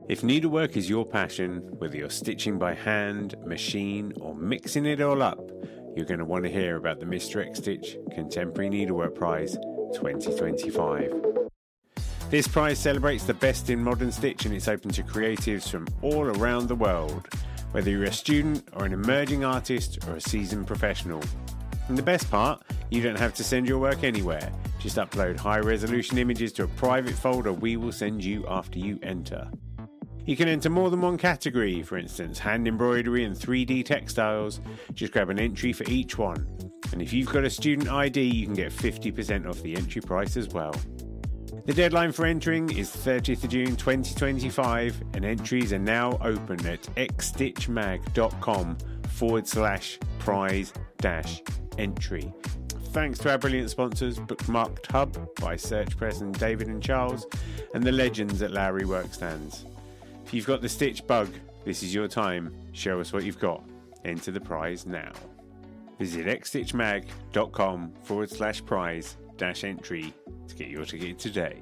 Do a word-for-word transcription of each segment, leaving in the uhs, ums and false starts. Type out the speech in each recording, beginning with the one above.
If needlework is your passion, whether you're stitching by hand, machine, or mixing it all up, you're going to want to hear about the Mister X Stitch Contemporary Needlework Prize twenty twenty-five. This prize celebrates the best in modern stitch, and it's open to creatives from all around the world, whether you're a student or an emerging artist or a seasoned professional. And the best part, you don't have to send your work anywhere. Just upload high-resolution images to a private folder we will send you after you enter. You can enter more than one category, for instance, hand embroidery and three D textiles. Just grab an entry for each one. And if you've got a student I D, you can get fifty percent off the entry price as well. The deadline for entering is thirtieth of June twenty twenty-five, and entries are now open at xstitchmag.com forward slash prize dash entry. Thanks to our brilliant sponsors, Bookmarked Hub by Search Press and David and Charles, and the legends at Lowry Workstands. If you've got the stitch bug, this is your time. Show us what you've got. Enter the prize now. Visit xstitchmag.com forward slash prize dash entry to get your ticket today.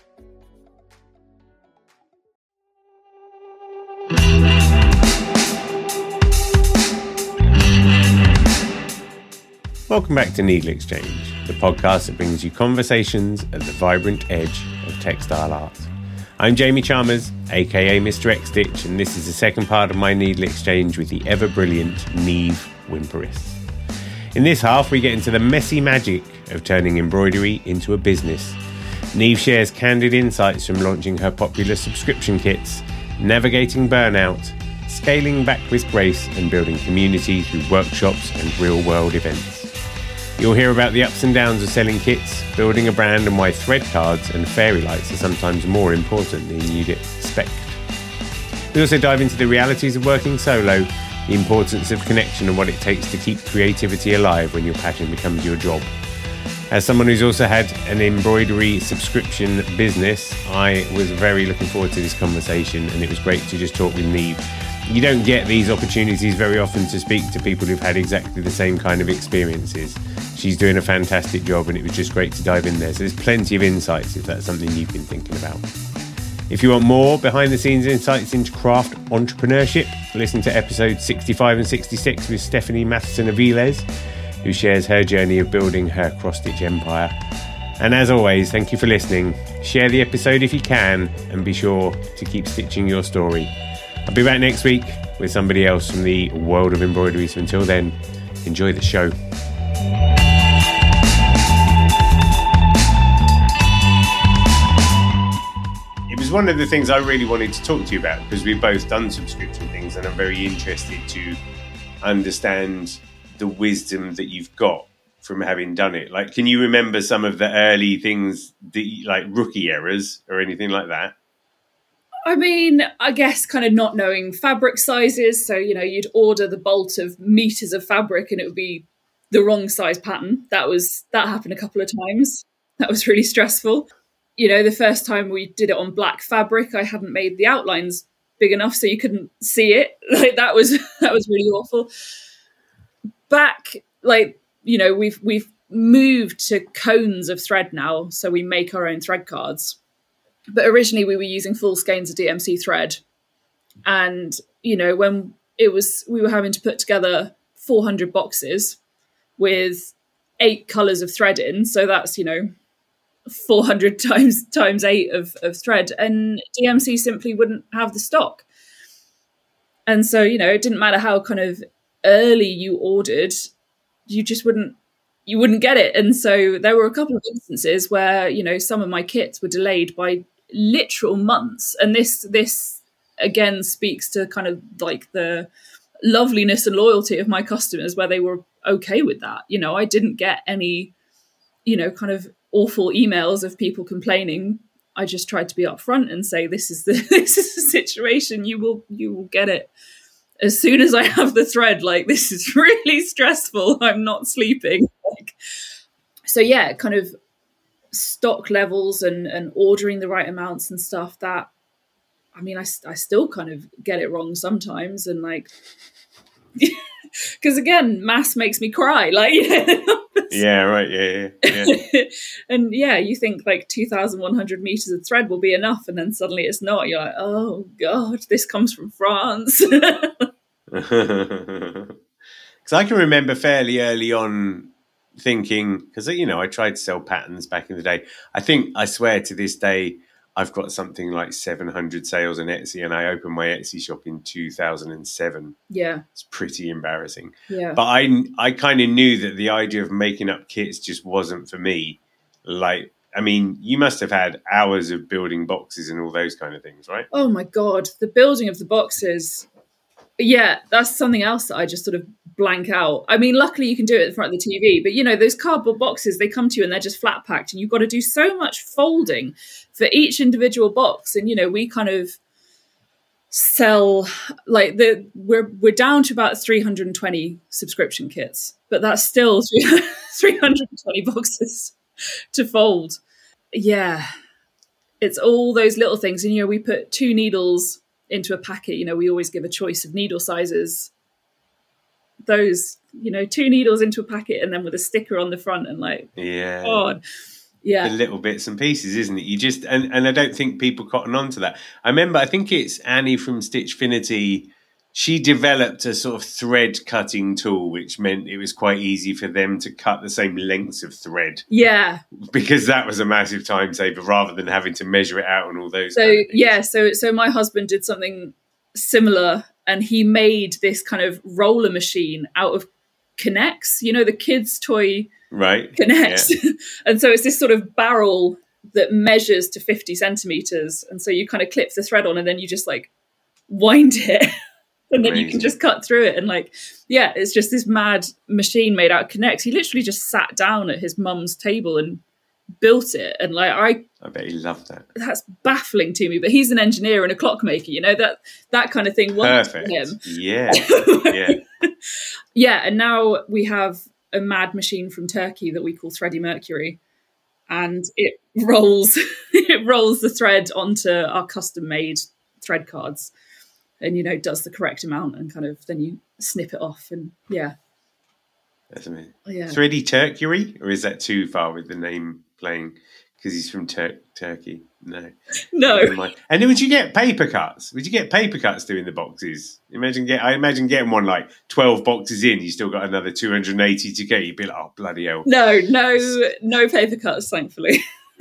Welcome back to Needle Exchange, the podcast that brings you conversations at the vibrant edge of textile art. I'm Jamie Chalmers, aka Mister X Stitch, and this is the second part of my Needle Exchange with the ever-brilliant Neve Wimperis. In this half, we get into the messy magic of turning embroidery into a business. Neve shares candid insights from launching her popular subscription kits, navigating burnout, scaling back with grace, and building community through workshops and real-world events. You'll hear about the ups and downs of selling kits, building a brand, and why thread cards and fairy lights are sometimes more important than you'd expect. We also dive into the realities of working solo, the importance of connection, and what it takes to keep creativity alive when your passion becomes your job. As someone who's also had an embroidery subscription business, I was very looking forward to this conversation, and it was great to just talk with Neve. You don't get these opportunities very often to speak to people who've had exactly the same kind of experiences. She's doing a fantastic job, and it was just great to dive in there. So there's plenty of insights if that's something you've been thinking about. If you want more behind-the-scenes insights into craft entrepreneurship, listen to episodes sixty-five and sixty-six with Stephanie Matheson-Aviles, who shares her journey of building her cross-stitch empire. And as always, thank you for listening. Share the episode if you can, and be sure to keep stitching your story. I'll be back next week with somebody else from the world of embroidery. So until then, enjoy the show. It was one of the things I really wanted to talk to you about, because we've both done subscription things, and I'm very interested to understand the wisdom that you've got from having done it. Like, can you remember some of the early things, that, like rookie errors or anything like that? I mean, I guess kind of not knowing fabric sizes. So, you know, you'd order the bolt of meters of fabric and it would be the wrong size pattern. That was, that happened a couple of times. That was really stressful. You know, the first time we did it on black fabric, I hadn't made the outlines big enough so you couldn't see it. Like that was, that was really awful. Back, like, you know, we've, we've moved to cones of thread now. So we make our own thread cards. But originally we were using full skeins of D M C thread. And, you know, when it was, we were having to put together four hundred boxes with eight colours of thread in. So that's, you know, four hundred times times eight of, of thread. And D M C simply wouldn't have the stock. And so, you know, it didn't matter how kind of early you ordered, you just wouldn't, you wouldn't get it. And so there were a couple of instances where, you know, some of my kits were delayed by literal months. And this, this again speaks to kind of like the loveliness and loyalty of my customers, where they were okay with that. You know, I didn't get any, you know, kind of awful emails of people complaining. I just tried to be upfront and say, this is the, this is the situation. You will, you will get it as soon as I have the thread. Like, this is really stressful. I'm not sleeping. Like, so yeah, kind of stock levels and, and ordering the right amounts and stuff that, I mean, I, I still kind of get it wrong sometimes. And like, because again, maths makes me cry. Like, Yeah, right. Yeah, yeah. yeah. And yeah, you think like two thousand one hundred meters of thread will be enough, and then suddenly it's not. You're like, oh God, this comes from France. Because I can remember fairly early on thinking, because, you know, I tried to sell patterns back in the day. I think, I swear to this day, I've got something like seven hundred sales on Etsy, and I opened my Etsy shop in two thousand seven. Yeah. It's pretty embarrassing. Yeah. But I, I kind of knew that the idea of making up kits just wasn't for me. Like, I mean, you must have had hours of building boxes and all those kind of things, right? Oh my God. The building of the boxes. Yeah, that's something else that I just sort of blank out. I mean, luckily you can do it in front of the T V, but you know, those cardboard boxes, they come to you and they're just flat packed, and you've got to do so much folding for each individual box. And, you know, we kind of sell like the, we're, we're down to about three hundred twenty subscription kits, but that's still three hundred twenty boxes to fold. Yeah. It's all those little things. And, you know, we put two needles into a packet. You know, we always give a choice of needle sizes. Those, you know, two needles into a packet, and then with a sticker on the front, and like, yeah, God, yeah, the little bits and pieces, isn't it? You just and, and I don't think people cotton on to that. I remember, I think it's Annie from Stitchfinity. She developed a sort of thread cutting tool, which meant it was quite easy for them to cut the same lengths of thread. Yeah, because that was a massive time saver rather than having to measure it out and all those. So kind of yeah, so so my husband did something similar, and he made this kind of roller machine out of K'Nex, you know, the kids' toy, right? K'Nex, yeah. And so it's this sort of barrel that measures to fifty centimeters, and so you kind of clip the thread on, and then you just like wind it. And then Amazing. You can just cut through it. And like, yeah, it's just this mad machine made out of K'Nex. He literally just sat down at his mum's table and built it. And like, I I bet he loved that. That's baffling to me. But he's an engineer and a clockmaker, you know, that that kind of thing works for him. Yeah. Yeah. Yeah. And now we have a mad machine from Turkey that we call Thready Mercury. And it rolls it rolls the thread onto our custom made thread cards. And, you know, does the correct amount, and kind of then you snip it off. And yeah. That's amazing. Yeah. Thready Turkey, or is that too far with the name playing because he's from Tur- Turkey? No. No. And then would you get paper cuts? Would you get paper cuts doing the boxes? Imagine get. I imagine getting one like twelve boxes in, you still got another two hundred eighty to get. You'd be like, oh, bloody hell. No, no, no paper cuts, thankfully.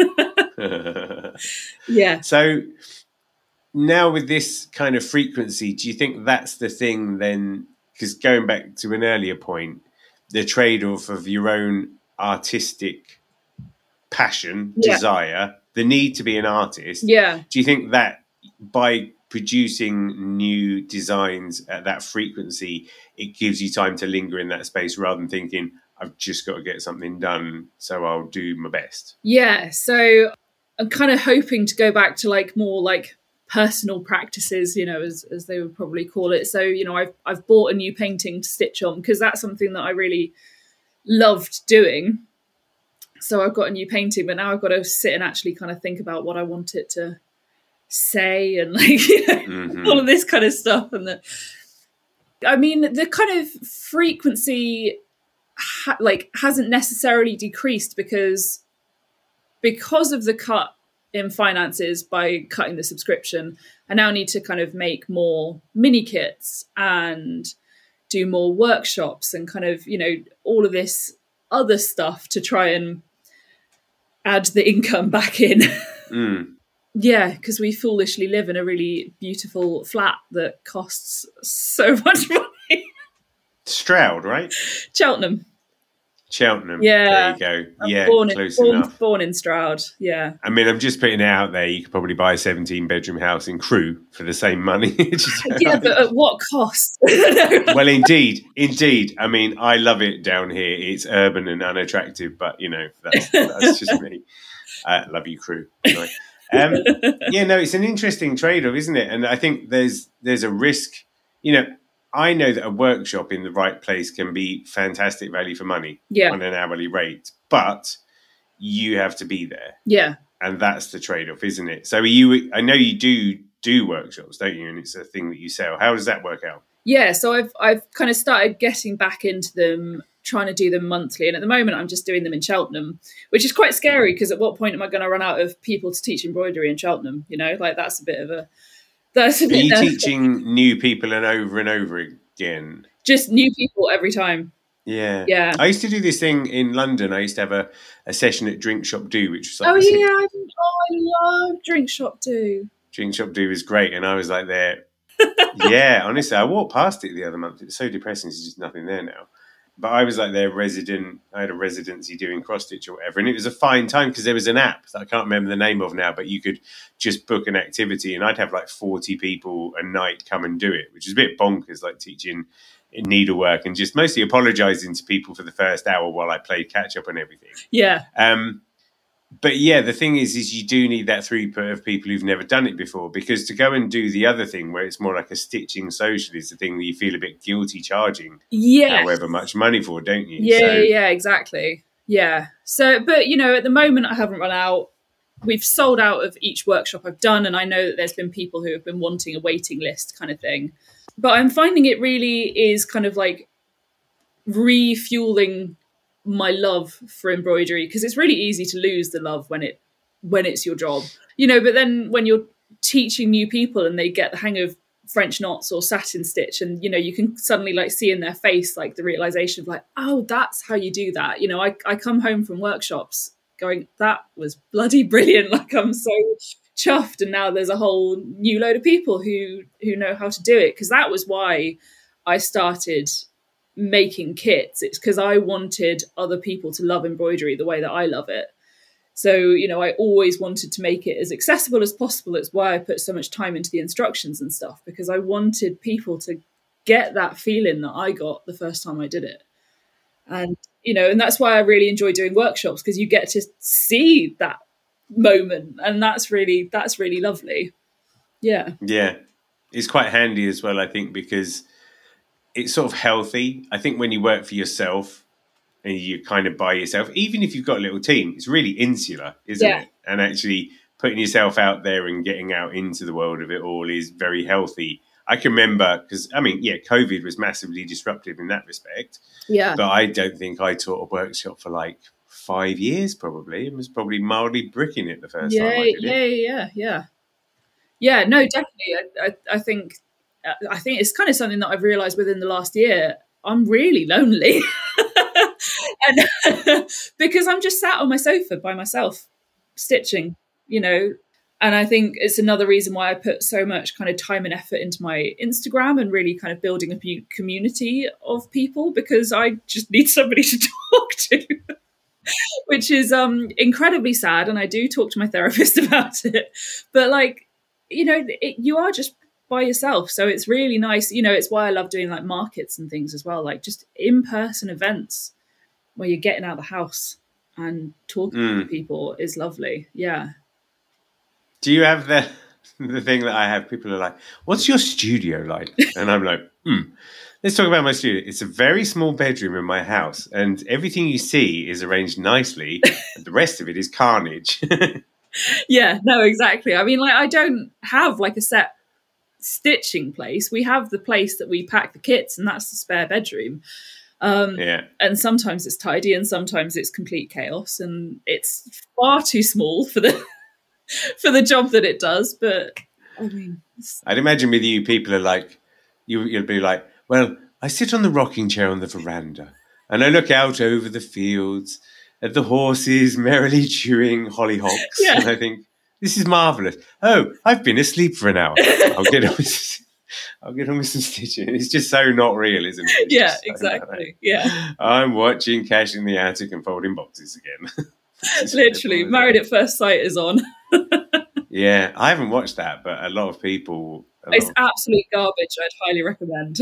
Yeah. So now with this kind of frequency, do you think that's the thing then? Because going back to an earlier point, the trade-off of your own artistic passion, yeah. desire, the need to be an artist. Yeah. Do you think that by producing new designs at that frequency, it gives you time to linger in that space rather than thinking, I've just got to get something done, so I'll do my best? Yeah. So I'm kind of hoping to go back to like more like personal practices, you know, as as they would probably call it. So, you know, I've I've bought a new painting to stitch on because that's something that I really loved doing. So I've got a new painting, but now I've got to sit and actually kind of think about what I want it to say, and like, you know, mm-hmm. all of this kind of stuff. And the, I mean, the kind of frequency ha- like hasn't necessarily decreased because because of the cut in finances by cutting the subscription. I now need to kind of make more mini kits and do more workshops and kind of, you know, all of this other stuff to try and add the income back in. Mm. Yeah, because we foolishly live in a really beautiful flat that costs so much money. Stroud, right? Cheltenham. Cheltenham. Yeah. There you go. I'm yeah, born close in, born, enough. Born in Stroud, yeah. I mean, I'm just putting it out there. You could probably buy a seventeen-bedroom house in Crewe for the same money. Yeah, but at what cost? Well, indeed. Indeed. I mean, I love it down here. It's urban and unattractive, but, you know, that's, that's just me. I love you, Crewe. Anyway. Um, yeah, no, it's an interesting trade-off, isn't it? And I think there's there's a risk, you know, I know that a workshop in the right place can be fantastic value for money yeah. on an hourly rate, but you have to be there. Yeah. And that's the trade-off, isn't it? So you, I know you do do workshops, don't you? And it's a thing that you sell. How does that work out? Yeah, so I've I've kind of started getting back into them trying to do them monthly. And at the moment, I'm just doing them in Cheltenham, which is quite scary because at what point am I going to run out of people to teach embroidery in Cheltenham? You know, like that's a bit of a... That's a Are bit you of, teaching new people and over and over again? Just new people every time. Yeah. Yeah. I used to do this thing in London. I used to have a, a session at Drink Shop Do, which was like... Oh, this- yeah. I, oh, I love Drink Shop Do. Drink Shop Do was great. And I was like there... yeah, honestly, I walked past it the other month. It's so depressing. There's just nothing there now. But I was like their resident. I had a residency doing cross stitch or whatever, and it was a fine time because there was an app that I can't remember the name of now, but you could just book an activity, and I'd have like forty people a night come and do it, which is a bit bonkers, like teaching needlework and just mostly apologising to people for the first hour while I played catch up and everything. Yeah. Um, But yeah, the thing is, is you do need that throughput of people who've never done it before, because to go and do the other thing where it's more like a stitching social is the thing that you feel a bit guilty charging Yeah. however much money for, don't you? Yeah, So, yeah, exactly. Yeah. So, but you know, at the moment I haven't run out. We've sold out of each workshop I've done, and I know that there's been people who have been wanting a waiting list kind of thing. But I'm finding it really is kind of like refueling my love for embroidery, because it's really easy to lose the love when it when it's your job, you know. But then when you're teaching new people and they get the hang of French knots or satin stitch, and you know, you can suddenly like see in their face like the realization of like, oh, that's how you do that. You know, I, I come home from workshops going, that was bloody brilliant. Like, I'm so chuffed, and now there's a whole new load of people who who know how to do it, because that was why I started making kits. It's because I wanted other people to love embroidery the way that I love it. So, you know, I always wanted to make it as accessible as possible. It's why I put so much time into the instructions and stuff, because I wanted people to get that feeling that I got the first time I did it. And, you know, and that's why I really enjoy doing workshops, because you get to see that moment, and that's really, that's really lovely. Yeah. Yeah. It's quite handy as well, I think, because it's sort of healthy. I think when you work for yourself and you kind of by yourself, even if you've got a little team, it's really insular, isn't Yeah. it? And actually putting yourself out there and getting out into the world of it all is very healthy. I can remember, because, I mean, yeah, COVID was massively disruptive in that respect. Yeah. But I don't think I taught a workshop for like five years, probably. It was probably mildly bricking it the first yeah, time I did yeah, it. yeah, yeah. Yeah, no, definitely. I, I, I think I think it's kind of something that I've realised within the last year. I'm really lonely. and because I'm just sat on my sofa by myself stitching, you know. And I think it's another reason why I put so much kind of time and effort into my Instagram and really kind of building a bu- community of people, because I just need somebody to talk to, which is um, incredibly sad. And I do talk to my therapist about it. But like, you know, it, you are just by yourself. So it's really nice. You know, it's why I love doing like markets and things as well, like just in-person events where you're getting out of the house and talking Mm. to people is lovely. Yeah. Do you have the the thing that I have? People are like, what's your studio like? And I'm like, hmm, let's talk about my studio. It's a very small bedroom in my house, and everything you see is arranged nicely, and the rest of it is carnage. Yeah, no, exactly. I mean, like, I don't have like a set stitching place. We have the place that we pack the kits, and that's the spare bedroom. Um, Yeah. And sometimes it's tidy, and sometimes it's complete chaos, and it's far too small for the for the job that it does. But I mean, it's- I'd imagine with you, people are like, you, you'll be like, well, I sit on the rocking chair on the veranda, and I look out over the fields at the horses merrily chewing hollyhocks, Yeah. and I think, this is marvellous. Oh, I've been asleep for an hour. I'll get on with, I'll get on with some stitching. It's just so not real, isn't it? It's yeah, just so not exactly. Yeah, I'm watching Cash in the Attic and folding boxes again. It's literally. incredible, Married isn't at First Sight is on. it? Yeah, I haven't watched that, but a lot of people. A lot It's of, absolute garbage. I'd highly recommend.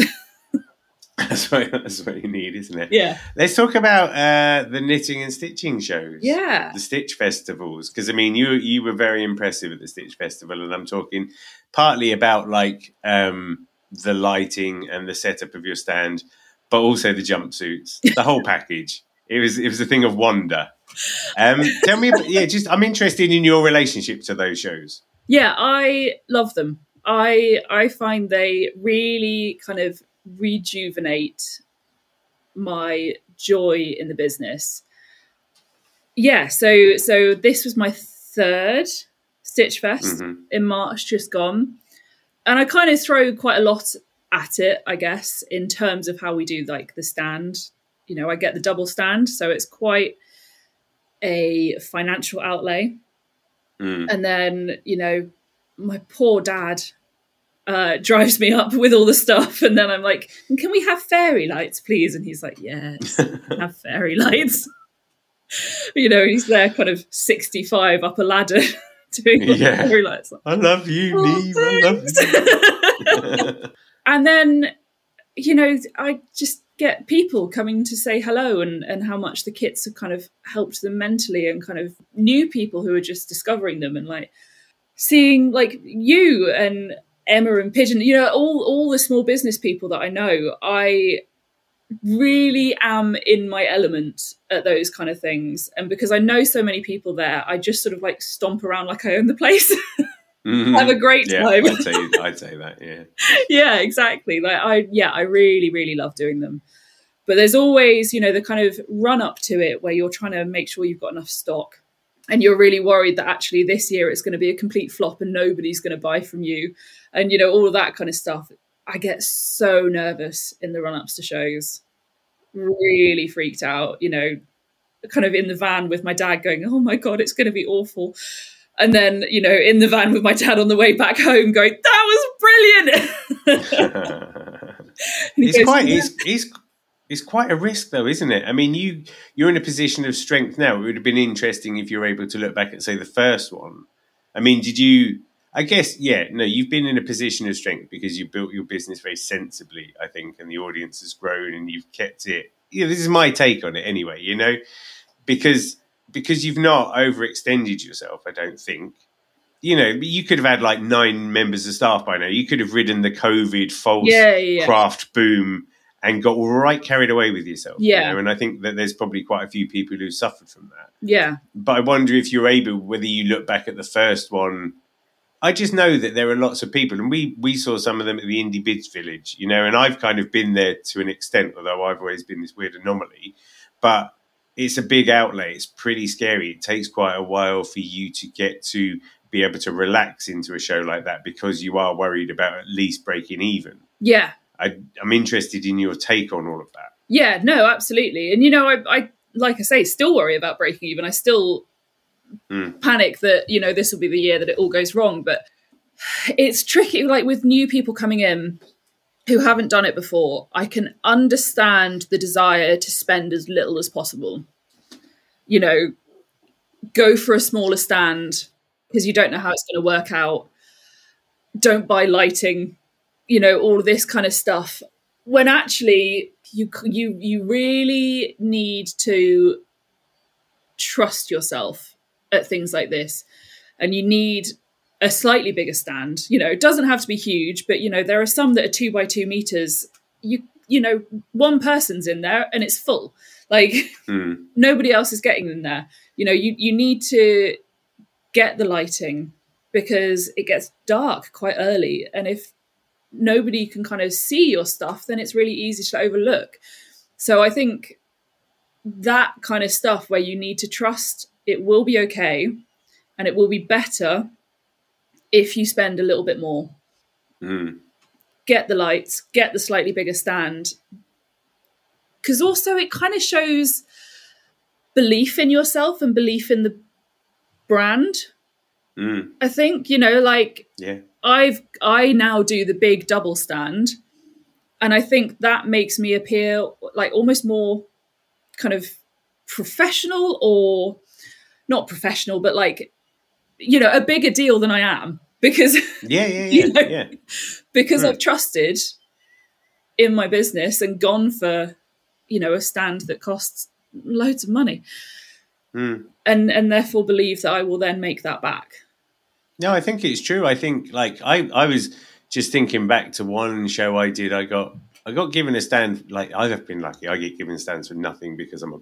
that's, what, that's what you need, isn't it? Yeah, Let's talk about uh, the knitting and stitching shows. yeah. The Stitch Festivals. Because, I mean, you you were very impressive at the Stitch Festival, and I'm talking partly about, like, um, the lighting and the setup of your stand, but also the jumpsuits, the whole package. It was it was a thing of wonder. Um, tell me, about, yeah, just I'm interested in your relationship to those shows. Yeah, I love them. I I find they really kind of rejuvenate my joy in the business. Yeah, so so this was my third Stitch Fest mm-hmm. in March, just gone. And I kind of throw quite a lot at it, I guess, in terms of how we do like the stand. You know, I get the double stand, so it's quite a financial outlay. Mm. And then, you know, my poor dad uh, drives me up with all the stuff. And then I'm like, can we have fairy lights, please? And he's like, yes, have fairy lights. You know, he's there kind of sixty-five up a ladder doing yeah. fairy lights. I love you, oh, Neve. I love you. And then, you know, I just get people coming to say hello and, and how much the kits have kind of helped them mentally, and kind of new people who are just discovering them, and like seeing like you and Emma and Pigeon, you know, all, all the small business people that I know. I really am in my element at those kind of things. And because I know so many people there, I just sort of like stomp around like I own the place. Mm-hmm. Have a great yeah, time. I'd say, I'd say that, yeah. Yeah, exactly. Like I, yeah, I really, really love doing them. But there's always, you know, the kind of run up to it where you're trying to make sure you've got enough stock, and you're really worried that actually this year it's going to be a complete flop and nobody's going to buy from you. And, you know, all of that kind of stuff. I get so nervous in the run-ups to shows, really freaked out, you know, kind of in the van with my dad going, oh my God, it's going to be awful. And then, you know, in the van with my dad on the way back home going, that was brilliant. It's quite, it's, it's, it's quite a risk though, isn't it? I mean, you, you're in a position of strength now. It would have been interesting if you were able to look back at, say, the first one. I mean, did you... I guess, yeah, no, you've been in a position of strength because you built your business very sensibly, I think, and the audience has grown and you've kept it. You know, this is my take on it anyway, you know, because because you've not overextended yourself, I don't think. You know, you could have had like nine members of staff by now. You could have ridden the COVID false yeah, yeah. craft boom and got right carried away with yourself. Yeah. You know? And I think that there's probably quite a few people who suffered from that. Yeah. But I wonder if you're able, whether you look back at the first one, I just know that there are lots of people, and we we saw some of them at the Indie Bids Village, you know, and I've kind of been there to an extent, although I've always been this weird anomaly. But it's a big outlay. It's pretty scary. It takes quite a while for you to get to be able to relax into a show like that because you are worried about at least breaking even. Yeah. I, I'm interested in your take on all of that. Yeah, no, absolutely. And, you know, I, I like I say, still worry about breaking even. I still... Mm. panic that, you know, this will be the year that it all goes wrong. But it's tricky, like with new people coming in who haven't done it before. I can understand the desire to spend as little as possible. You know, go for a smaller stand because you don't know how it's going to work out. Don't buy lighting, you know, all of this kind of stuff. When actually you you you really need to trust yourself at things like this, and you need a slightly bigger stand. You know, it doesn't have to be huge, but you know, there are some that are two by two meters. You you know, one person's in there and it's full. Like mm. nobody else is getting in there. You know, you you need to get the lighting because it gets dark quite early, and if nobody can kind of see your stuff, then it's really easy to overlook. So I think that kind of stuff where you need to trust it will be okay, and it will be better if you spend a little bit more. Mm. Get the lights, get the slightly bigger stand. Because also it kind of shows belief in yourself and belief in the brand. Mm. I think, you know, like yeah. I've I now do the big double stand, and I think that makes me appear like almost more kind of professional, or not professional, but like, you know, a bigger deal than I am because, yeah, yeah, yeah, you know, yeah. because mm. I've trusted in my business and gone for, you know, a stand that costs loads of money, mm. and and therefore believe that I will then make that back. No, I think it's true. I think like I, I was just thinking back to one show I did. I got I got given a stand. Like I've been lucky. I get given stands for nothing because I'm a bloke.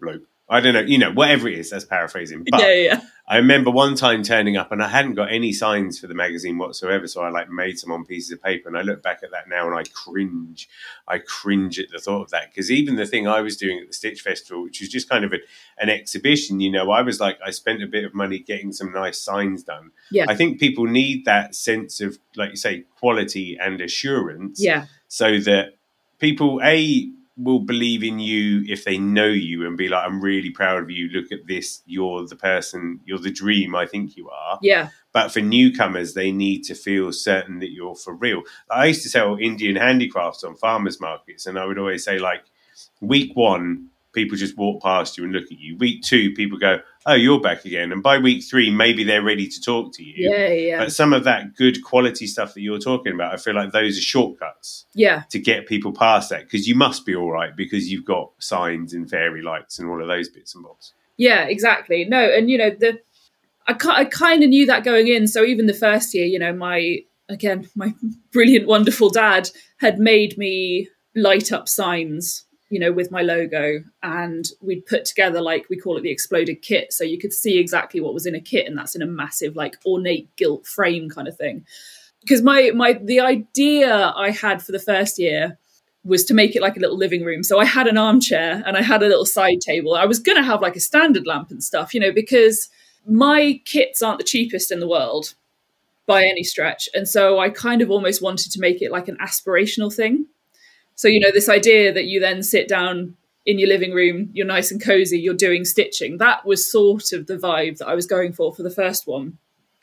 I don't know, you know, whatever it is, that's paraphrasing. But yeah, yeah. I remember one time turning up and I hadn't got any signs for the magazine whatsoever. So I like made some on pieces of paper, and I look back at that now and I cringe. I cringe at the thought of that, because even the thing I was doing at the Stitch Festival, which was just kind of a, an exhibition, you know, I was like, I spent a bit of money getting some nice signs done. Yeah. I think people need that sense of, like you say, quality and assurance. Yeah. So that people, A, will believe in you if they know you and be like, I'm really proud of you. Look at this. You're the person, you're the dream I think you are. Yeah. But for newcomers, they need to feel certain that you're for real. I used to sell Indian handicrafts on farmers markets, and I would always say, like, week one, people just walk past you and look at you. Week two, people go, oh, you're back again. And by week three, maybe they're ready to talk to you. Yeah, yeah. But some of that good quality stuff that you're talking about, I feel like those are shortcuts. Yeah. To get people past that, because you must be all right because you've got signs and fairy lights and all of those bits and bobs. Yeah, exactly. No, and you know, the I, I kind of knew that going in. So even the first year, you know, my, again, my brilliant, wonderful dad had made me light up signs, you know, with my logo, and we'd put together, like, we call it the exploded kit. So you could see exactly what was in a kit, and that's in a massive, like, ornate gilt frame kind of thing. Because my, my, the idea I had for the first year was to make it like a little living room. So I had an armchair and I had a little side table. I was going to have like a standard lamp and stuff, you know, because my kits aren't the cheapest in the world by any stretch. And so I kind of almost wanted to make it like an aspirational thing. So, you know, this idea that you then sit down in your living room, you're nice and cozy, you're doing stitching. That was sort of the vibe that I was going for for the first one.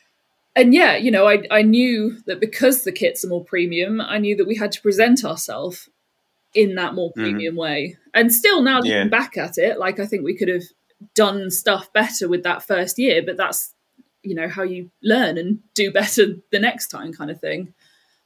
And yeah, you know, I, I knew that because the kits are more premium, I knew that we had to present ourselves in that more premium mm-hmm. way. And still now looking yeah. back at it, like, I think we could have done stuff better with that first year, but that's, you know, how you learn and do better the next time kind of thing.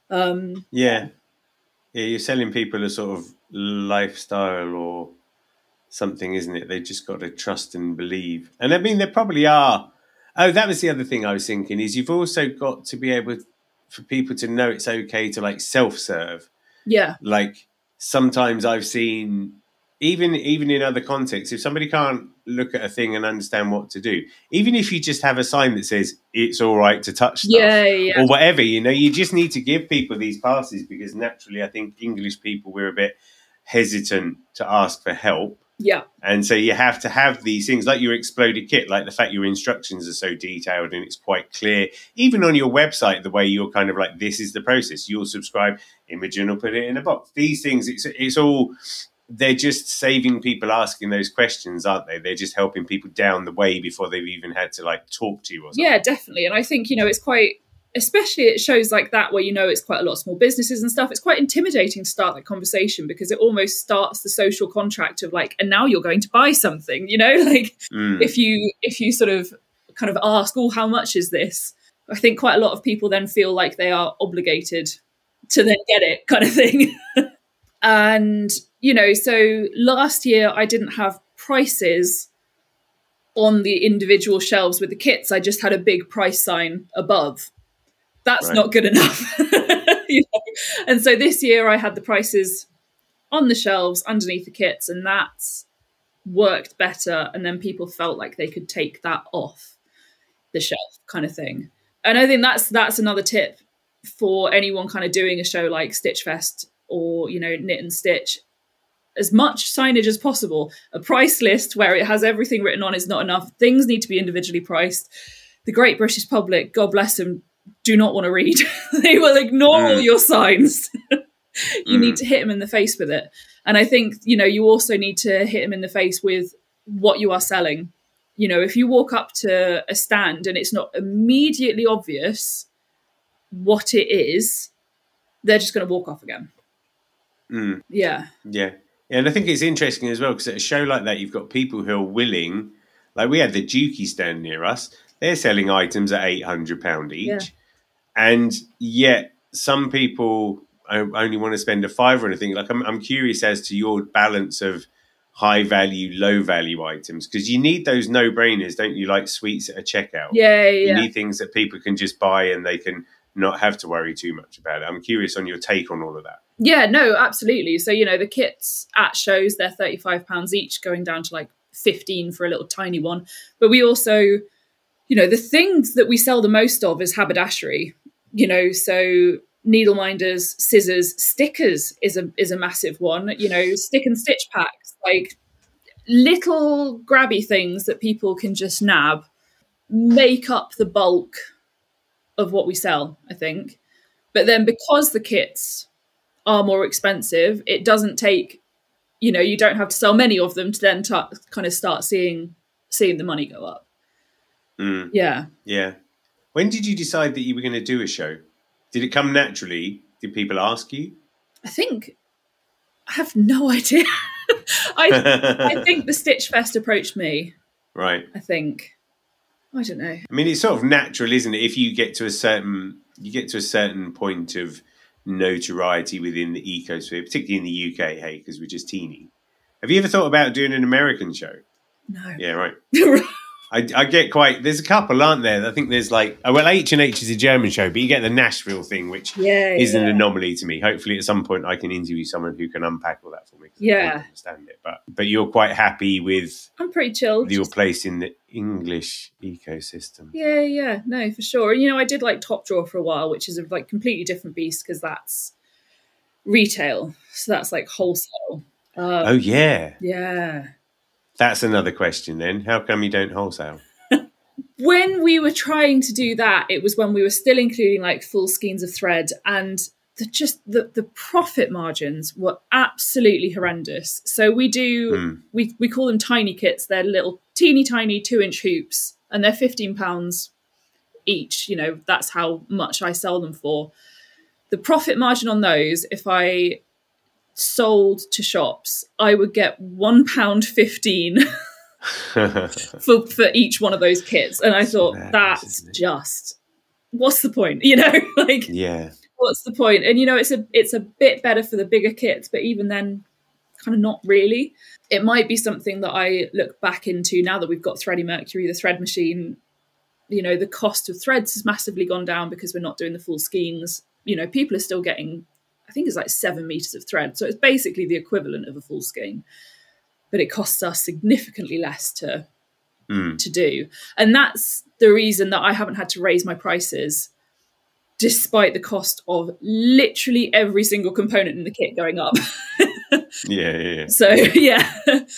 Um, yeah. Yeah, you're selling people a sort of lifestyle or something, isn't it? They just got to trust and believe. And I mean, there probably are. Oh, that was the other thing I was thinking, is you've also got to be able for people to know it's okay to, like, self-serve. Yeah. Like, sometimes I've seen, even even in other contexts, if somebody can't look at a thing and understand what to do, even if you just have a sign that says it's all right to touch stuff yeah, yeah. or whatever, you know, you just need to give people these passes, because naturally I think English people, we're a bit hesitant to ask for help. Yeah. And so you have to have these things like your exploded kit, like the fact your instructions are so detailed and it's quite clear. Even on your website, the way you're kind of like, this is the process. You'll subscribe, Imogen will put it in a box. These things, it's, it's all, they're just saving people asking those questions, aren't they? They're just helping people down the way before they've even had to, like, talk to you or something. Yeah, definitely. And I think, you know, it's quite, especially at shows like that where, you know, it's quite a lot of small businesses and stuff, it's quite intimidating to start that conversation, because it almost starts the social contract of, like, and now you're going to buy something, you know, like mm. if you if you sort of kind of ask, oh, how much is this? I think quite a lot of people then feel like they are obligated to then get it kind of thing. And, you know, so last year I didn't have prices on the individual shelves with the kits. I just had a big price sign above. That's right. Not good enough. You know? And so this year I had the prices on the shelves underneath the kits, and that's worked better. And then people felt like they could take that off the shelf kind of thing. And I think that's that's another tip for anyone kind of doing a show like Stitch Fest or, you know, Knit and Stitch. As much signage as possible. A price list where it has everything written on is not enough. Things need to be individually priced. The great British public, God bless them, do not want to read. They will ignore mm. all your signs. You mm. need to hit them in the face with it. And I think, you know, you also need to hit them in the face with what you are selling. You know, if you walk up to a stand and it's not immediately obvious what it is, they're just going to walk off again. Mm. Yeah. Yeah. Yeah, and I think it's interesting as well, because at a show like that, you've got people who are willing, like we had the Dukey stand near us, they're selling items at eight hundred pounds each. Yeah. And yet some people only want to spend a fiver or anything. Like I'm, I'm curious as to your balance of high value, low value items, because you need those no brainers, don't you? Like sweets at a checkout. Yeah, yeah. You need things that people can just buy and they can not have to worry too much about it. I'm curious on your take on all of that. Yeah, no, absolutely. So, you know, the kits at shows, they're thirty-five pounds each, going down to like fifteen for a little tiny one. But we also, you know, the things that we sell the most of is haberdashery, you know, so needle minders, scissors, stickers is a is a massive one, you know, stick and stitch packs, like little grabby things that people can just nab, make up the bulk of what we sell, I think. But then because the kits are more expensive, it doesn't take, you know, you don't have to sell many of them to then t- kind of start seeing seeing the money go up. Mm. Yeah. Yeah. When did you decide that you were going to do a show? Did it come naturally? Did people ask you? I think, I have no idea. I I think the Stitch Fest approached me. Right. I think. I don't know. I mean, it's sort of natural, isn't it? If you get to a certain, you get to a certain point of notoriety within the ecosphere, particularly in the U K, hey, because we're just teeny. Have you ever thought about doing an American show? No. Yeah, right. I, I get quite, there's a couple, aren't there? I think there's like, oh, well, H and H is a German show, but you get the Nashville thing, which yeah, is yeah. an anomaly to me. Hopefully at some point I can interview someone who can unpack all that for me. Yeah. I don't understand it. But, but you're quite happy with I'm pretty chilled. your place in the English ecosystem. Yeah, yeah, no, for sure. And, you know, I did like Top Drawer for a while, which is a like completely different beast because that's retail. So that's like wholesale. Um, oh, yeah. Yeah. That's another question then. How come you don't wholesale? When we were trying to do that, it was when we were still including like full skeins of thread, and the just the, the profit margins were absolutely horrendous. So we do mm. we we call them tiny kits. They're little teeny tiny two inch hoops, and they're fifteen pounds each. You know, that's how much I sell them for. The profit margin on those, if I sold to shops, I would get one pound fifteen for for each one of those kits. And I thought, that's just, what's the point? You know, like, yeah, what's the point? And you know, it's a it's a bit better for the bigger kits, but even then, kind of not really. It might be something that I look back into now that we've got Thready Mercury, the thread machine. You know, the cost of threads has massively gone down because we're not doing the full skeins. You know, people are still getting, I think it's like seven meters of thread. So it's basically the equivalent of a full skein, but it costs us significantly less to, mm. to do. And that's the reason that I haven't had to raise my prices despite the cost of literally every single component in the kit going up. yeah, yeah, yeah. So, yeah.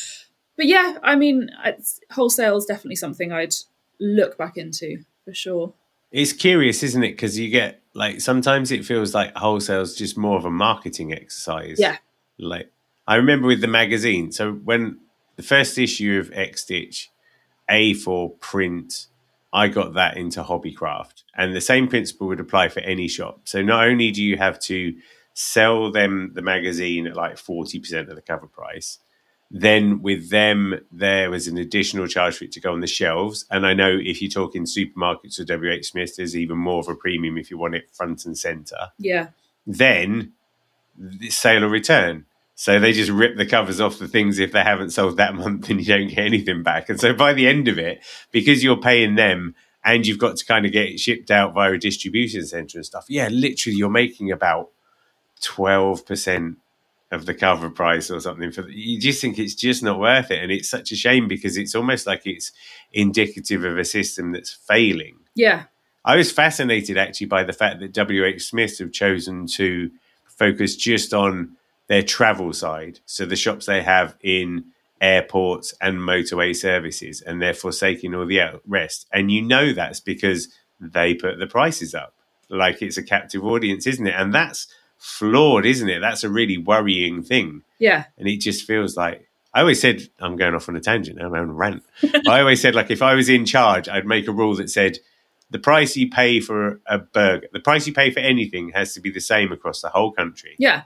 But yeah, I mean, it's, wholesale is definitely something I'd look back into for sure. It's curious, isn't it? Because you get, like, sometimes it feels like wholesale's just more of a marketing exercise. Yeah. Like, I remember with the magazine, so when the first issue of X-Stitch, A for print, I got that into Hobbycraft. And the same principle would apply for any shop. So not only do you have to sell them the magazine at like forty percent of the cover price, then with them, there was an additional charge for it to go on the shelves. And I know if you talk in supermarkets or W H Smith, there's even more of a premium if you want it front and centre. Yeah. Then the sale or return. So they just rip the covers off the things if they haven't sold that month and you don't get anything back. And so by the end of it, because you're paying them and you've got to kind of get it shipped out via a distribution centre and stuff, yeah, literally you're making about twelve percent of the cover price or something. For the, you just think it's just not worth it. And it's such a shame because it's almost like it's indicative of a system that's failing. Yeah. I was fascinated actually by the fact that W H Smith have chosen to focus just on their travel side. So the shops they have in airports and motorway services, and they're forsaking all the rest. And you know that's because they put the prices up. Like it's a captive audience, isn't it? And that's flawed, isn't it? That's a really worrying thing. Yeah. And it just feels like, I always said, I'm going off on a tangent now, I'm on a rant. I always said, like, if I was in charge, I'd make a rule that said, the price you pay for a burger, the price you pay for anything has to be the same across the whole country. Yeah.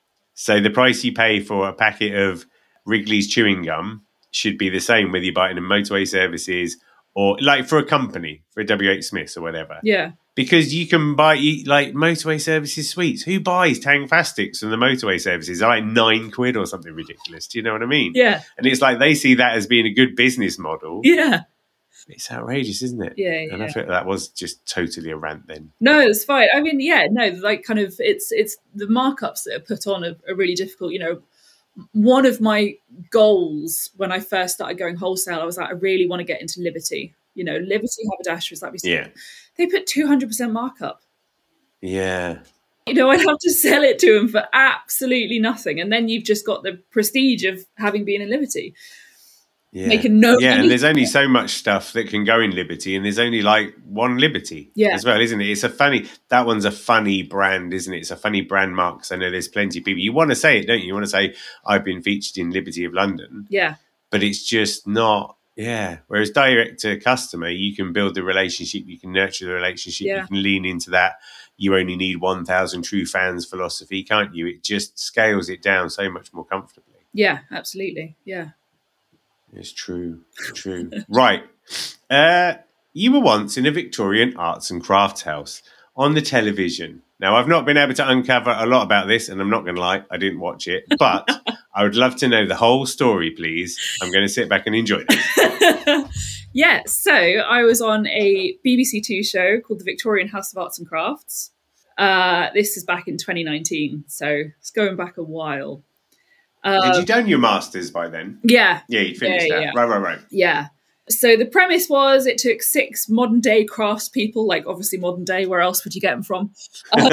So the price you pay for a packet of Wrigley's chewing gum should be the same whether you buy it in motorway services or like for a company, for a W H Smith's or whatever. Yeah. Because you can buy like motorway services sweets. Who buys Tangfastics from the motorway services? They're like nine quid or something ridiculous. Do you know what I mean? Yeah. And it's like they see that as being a good business model. Yeah. It's outrageous, isn't it? Yeah, yeah. And I feel that was just totally a rant then. No, it's fine. I mean, yeah, no, like kind of it's it's the markups that are put on are, are really difficult. You know, one of my goals when I first started going wholesale, I was like, I really want to get into Liberty. You know, Liberty haberdashers, like we said, Yeah. they put two hundred percent markup. Yeah. You know, I'd have to sell it to them for absolutely nothing. And then you've just got the prestige of having been in Liberty. Yeah. Making no yeah, money. And there's only so much stuff that can go in Liberty, and there's only like one Liberty yeah. as well, isn't it? It's a funny, that one's a funny brand, isn't it? It's a funny brand mark, because I know there's plenty of people. You want to say it, don't you? You want to say, I've been featured in Liberty of London. Yeah. But it's just not, yeah. Whereas direct to customer, you can build the relationship, you can nurture the relationship, Yeah. you can lean into that. You only need one thousand true fans philosophy, can't you? It just scales it down so much more comfortably. Yeah, absolutely. Yeah. It's true. True. Right. Uh, you were once in a Victorian arts and crafts house on the television. Now, I've not been able to uncover a lot about this, and I'm not going to lie, I didn't watch it. But I would love to know the whole story, please. I'm going to sit back and enjoy this. Yeah, so I was on a B B C Two show called The Victorian House of Arts and Crafts. Uh, this is back in twenty nineteen, so it's going back a while. Uh, Had you done your um, masters by then? Yeah. Yeah, you finished yeah, that. Yeah. Right, right, right. Yeah. So the premise was it took six modern day craftspeople, like obviously modern day, where else would you get them from? Um,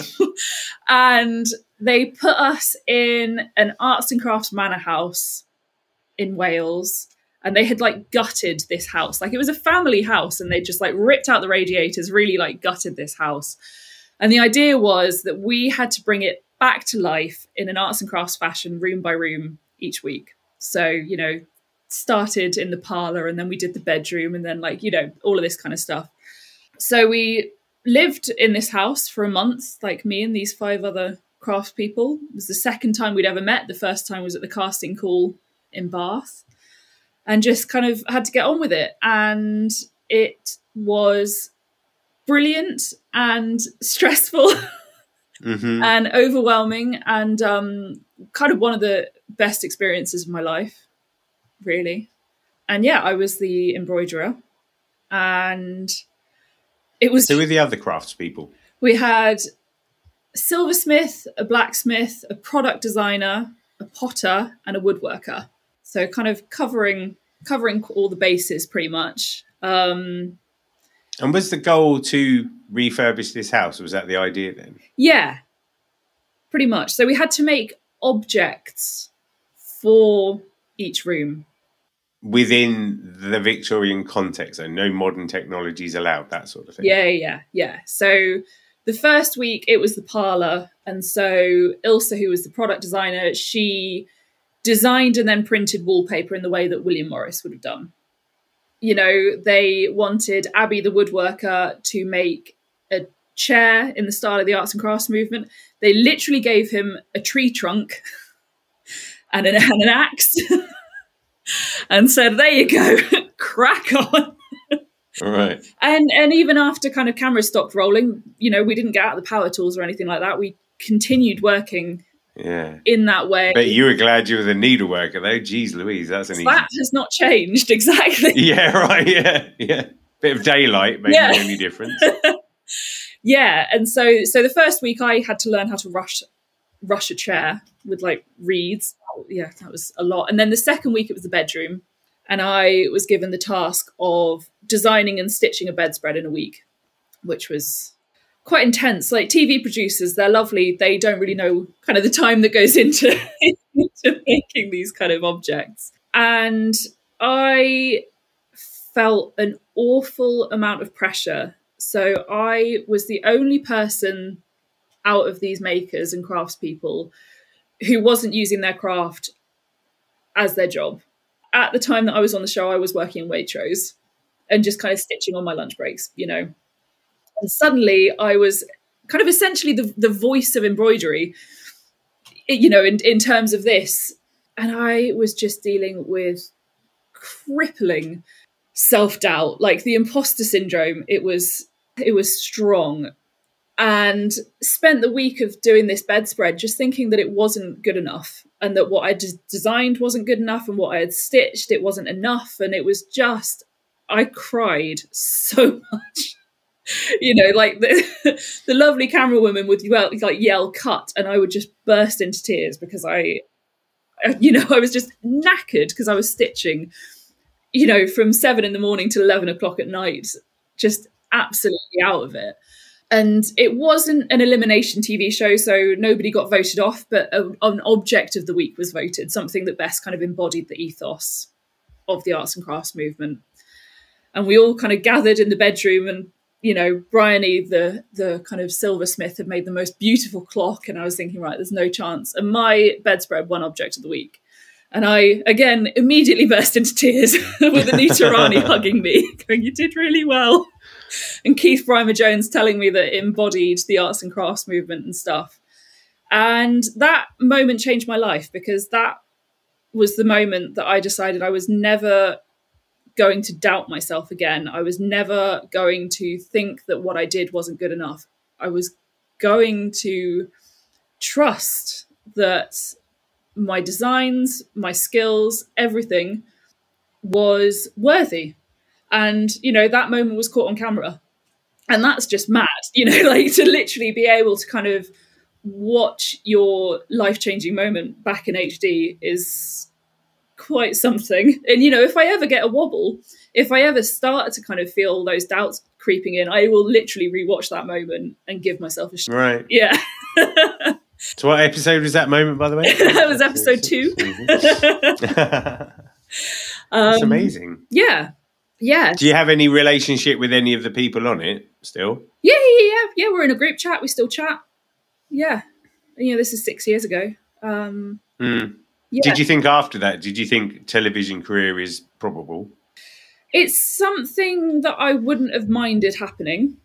and they put us in an arts and crafts manor house in Wales. And they had like gutted this house. Like it was a family house, and they just like ripped out the radiators, really like gutted this house. And the idea was that we had to bring it back to life in an arts and crafts fashion, room by room each week. So, you know, started in the parlour, and then we did the bedroom, and then like, you know, all of this kind of stuff. So we lived in this house for a month, like me and these five other craftspeople. It was the second time we'd ever met. The first time was at the casting call in Bath, and just kind of had to get on with it. And it was brilliant and stressful. Mm-hmm. And overwhelming, and um, kind of one of the best experiences of my life, really. And yeah, I was the embroiderer, and it was... So with the other craftspeople? We had a silversmith, a blacksmith, a product designer, a potter, and a woodworker. So kind of covering covering all the bases, pretty much. Um, and was the goal to refurbish this house? Was that the idea then? Yeah, pretty much. So we had to make objects for each room. Within the Victorian context, so no modern technologies allowed, that sort of thing. Yeah, yeah, yeah. So the first week it was the parlour. And so Ilsa, who was the product designer, she designed and then printed wallpaper in the way that William Morris would have done. You know, they wanted Abby, the woodworker, to make a chair in the style of the arts and crafts movement. They literally gave him a tree trunk and an, and an axe and said, there you go, crack on. All right. And and even after kind of cameras stopped rolling, you know, we didn't get out the power tools or anything like that. We continued working yeah. in that way. But you were glad you were the needleworker, though. Jeez Louise, that's an easy... That has not changed, exactly. Yeah, right, yeah, yeah. Bit of daylight, maybe yeah. the only difference. Yeah, and so so the first week I had to learn how to rush rush a chair with like reeds. Yeah, that was a lot. And then the second week it was the bedroom, and I was given the task of designing and stitching a bedspread in a week, which was quite intense. Like T V producers, they're lovely. They don't really know kind of the time that goes into, into making these kind of objects. And I felt an awful amount of pressure. So I was the only person out of these makers and craftspeople who wasn't using their craft as their job. At the time that I was on the show, I was working in Waitrose and just kind of stitching on my lunch breaks, you know. And suddenly I was kind of essentially the, the voice of embroidery, you know, in, in terms of this. And I was just dealing with crippling self-doubt, like the imposter syndrome. It was, it was strong. And spent the week of doing this bedspread just thinking that it wasn't good enough, and that what I d- designed wasn't good enough, and what I had stitched, it wasn't enough. And it was just, I cried so much. You know, like the, the lovely camera woman would yell, like yell cut, and I would just burst into tears because I you know, I was just knackered because I was stitching, you know, from seven in the morning till eleven o'clock at night, just absolutely out of it. And it wasn't an elimination T V show, so nobody got voted off, but a, an object of the week was voted, something that best kind of embodied the ethos of the arts and crafts movement. And we all kind of gathered in the bedroom, and, you know, Bryony, the the kind of silversmith, had made the most beautiful clock. And I was thinking, right, there's no chance. And my bedspread won object of the week. And I, again, immediately burst into tears with Anita Rani hugging me, going, you did really well. And Keith Brymer-Jones telling me that it embodied the arts and crafts movement and stuff. And that moment changed my life, because that was the moment that I decided I was never going to doubt myself again. I was never going to think that what I did wasn't good enough. I was going to trust that my designs, my skills, everything was worthy. And, you know, that moment was caught on camera. And that's just mad, you know, like to literally be able to kind of watch your life-changing moment back in H D is quite something. And, you know, if I ever get a wobble, if I ever start to kind of feel those doubts creeping in, I will literally rewatch that moment and give myself a sh- Right. Yeah. So what episode was that moment, by the way? That was episode two. That's um, amazing. Yeah. Yeah. Do you have any relationship with any of the people on it still? Yeah, yeah, yeah. Yeah, we're in a group chat. We still chat. Yeah. You know, this is six years ago. Um, mm. yeah. Did you think after that, did you think television career is probable? It's something that I wouldn't have minded happening.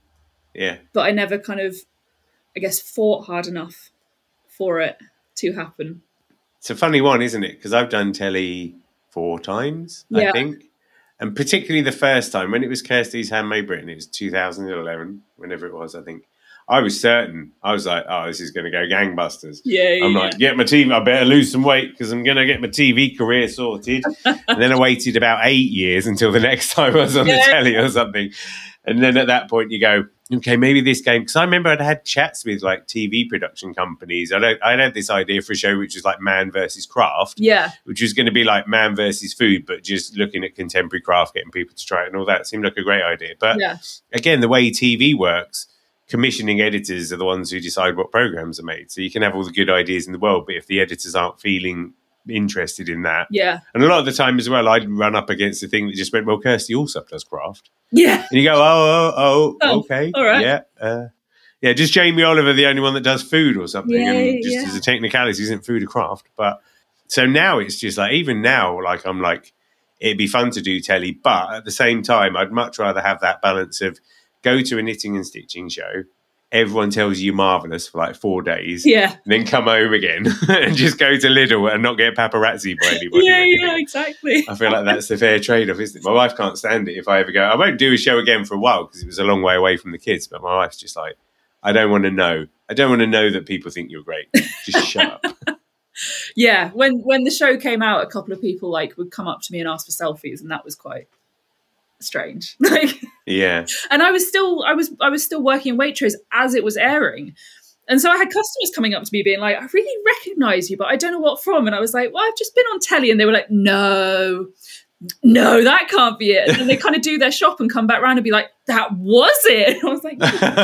Yeah. But I never kind of, I guess, fought hard enough for it to happen. It's a funny one, isn't it? Because I've done telly four times, Yeah. I think. And particularly the first time, when it was Kirsty's Handmade Britain, it was two thousand eleven, whenever it was, I think. I was certain. I was like, oh, this is going to go gangbusters. Yeah, I'm yeah. like, get my T V, I better lose some weight because I'm going to get my T V career sorted. And then I waited about eight years until the next time I was on Yeah. the telly or something. And then at that point you go, okay, maybe this game, because I remember I'd had chats with like T V production companies. I don't, I had this idea for a show which was like Man versus Craft, Yeah. which was going to be like Man versus Food, but just looking at contemporary craft, getting people to try it and all that. Seemed like a great idea. But Yeah. again, the way T V works, commissioning editors are the ones who decide what programs are made. So you can have all the good ideas in the world, but if the editors aren't feeling interested in that, Yeah. and a lot of the time as well, I'd run up against the thing that just went, well, Kirsty also does craft. Yeah. And you go, oh, oh, oh, Oh, okay. all right. Yeah. Uh, yeah, just Jamie Oliver, the only one that does food or something. Yeah, and just yeah. as a technicality, isn't food a craft. But so now it's just like, even now, like I'm like, it'd be fun to do telly. But at the same time, I'd much rather have that balance of go to a knitting and stitching show. Everyone tells you you're marvellous for like four days. Yeah. And then come home again and just go to Lidl and not get paparazzi by anybody. Yeah, or anything. yeah, exactly. I feel like that's the fair trade-off, isn't it? My wife can't stand it if I ever go. I won't do a show again for a while because it was a long way away from the kids. But my wife's just like, I don't want to know. I don't want to know that people think you're great. Just shut up. Yeah. When when the show came out, a couple of people like would come up to me and ask for selfies, and that was quite strange. Like, Yeah. and I was still I was I was still working in Waitrose as it was airing. And so I had customers coming up to me being like, I really recognise you, but I don't know what from. And I was like, well, I've just been on telly. And they were like, no, no, that can't be it. And then they kind of do their shop and come back around and be like, that was it. And I was like,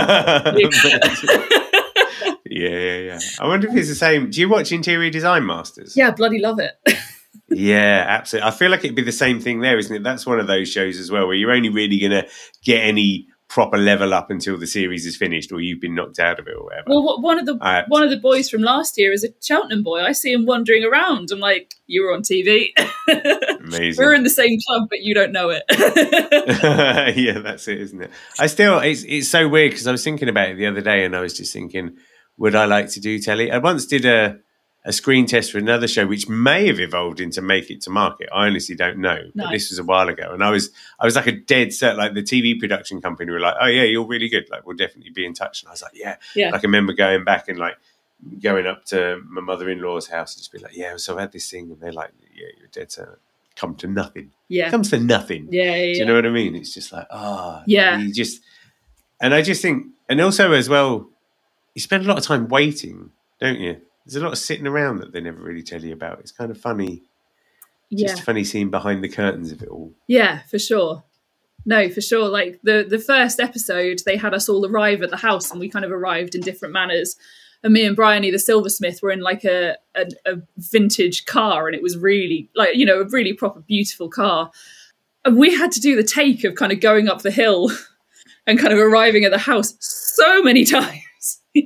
yeah, yeah, yeah. I wonder if it's the same. Do you watch Interior Design Masters? yeah, bloody love it. Yeah, absolutely. I feel like it'd be the same thing there, isn't it? That's one of those shows as well where you're only really going to get any proper level up until the series is finished or you've been knocked out of it or whatever. Well, one of the I, one of the boys from last year is a Cheltenham boy. I see him wandering around. I'm like, you were on T V. Amazing. We're in the same club, but you don't know it. Yeah, that's it, isn't it? I still, it's it's so weird because I was thinking about it the other day and I was just thinking, would I like to do telly? I once did a a screen test for another show, which may have evolved into Make It to Market. I honestly don't know, but Nice. this was a while ago, and I was I was like a dead set. Like the T V production company were like, "Oh yeah, you're really good. Like we'll definitely be in touch." And I was like, "Yeah." Yeah. Like I remember going back and like going up to my mother-in-law's house and just be like, "Yeah, so I had this thing," and they're like, "Yeah, you're dead set. Come to nothing. Yeah. Comes to nothing." Yeah, yeah, Do you yeah. know what I mean? It's just like, ah, Yeah. You just, and I just think, and also as well, you spend a lot of time waiting, don't you? there's a lot of sitting around that they never really tell you about. It's kind of funny. Yeah. Just funny seeing behind the curtains of it all. Yeah, for sure. No, for sure. Like the, the first episode, they had us all arrive at the house and we kind of arrived in different manners. And me and Bryony, the silversmith, were in like a, a, a vintage car, and it was really like, you know, a really proper, beautiful car. And we had to do the take of kind of going up the hill and kind of arriving at the house so many times. With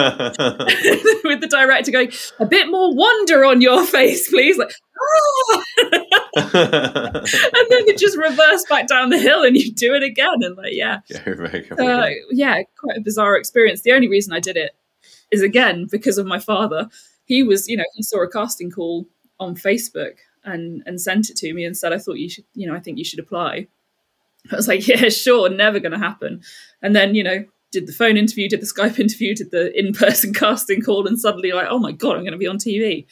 the director going, a bit more wonder on your face, please. Like, ah! And then you just reverse back down the hill and you do it again. And like, yeah. Uh, yeah, quite a bizarre experience. The only reason I did it is, again, because of my father. He was, you know, he saw a casting call on Facebook and, and sent it to me and said, I thought you should, you know, I think you should apply. I was like, yeah, sure, never going to happen. And then, you know, did the phone interview, did the Skype interview, did the in-person casting call, and suddenly like, oh my God, I'm going to be on T V.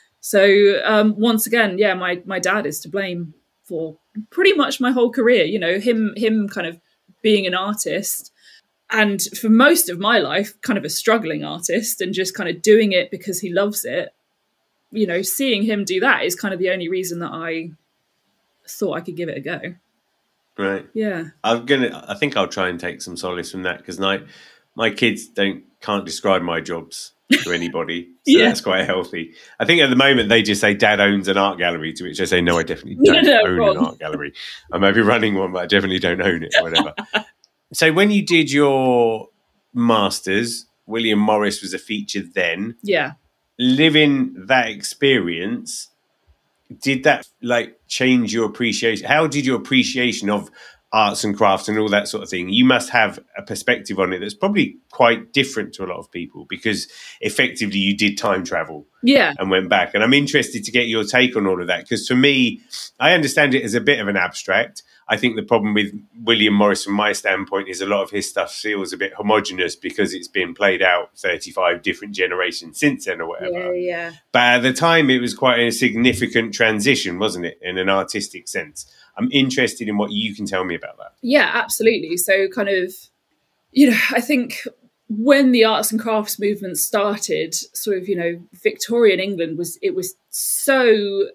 So um, once again, yeah, my my dad is to blame for pretty much my whole career. You know, him him kind of being an artist, and for most of my life, kind of a struggling artist, and just kind of doing it because he loves it. You know, seeing him do that is kind of the only reason that I thought I could give it a go. Right. Yeah. I'm gonna. I think I'll try and take some solace from that, because my my kids don't can't describe my jobs to anybody, so yeah. That's quite healthy. I think at the moment they just say Dad owns an art gallery, to which I say no, I definitely don't no, no, own wrong. an art gallery. I may be running one, but I definitely don't own it or whatever. So when you did your masters, William Morris was a feature then. Yeah. Living that experience, did that like change your appreciation? How did your appreciation of arts and crafts and all that sort of thing? You must have a perspective on it that's probably quite different to a lot of people, because effectively you did time travel yeah. and went back. And I'm interested to get your take on all of that, because for me, I understand it as a bit of an abstract. I think the problem with William Morris, from my standpoint, is a lot of his stuff feels a bit homogenous because it's been played out thirty-five different generations since then or whatever. Yeah, yeah. But at the time, it was quite a significant transition, wasn't it, in an artistic sense? I'm interested in what you can tell me about that. Yeah, absolutely. So kind of, you know, I think when the arts and crafts movement started, sort of, you know, Victorian England was, it was so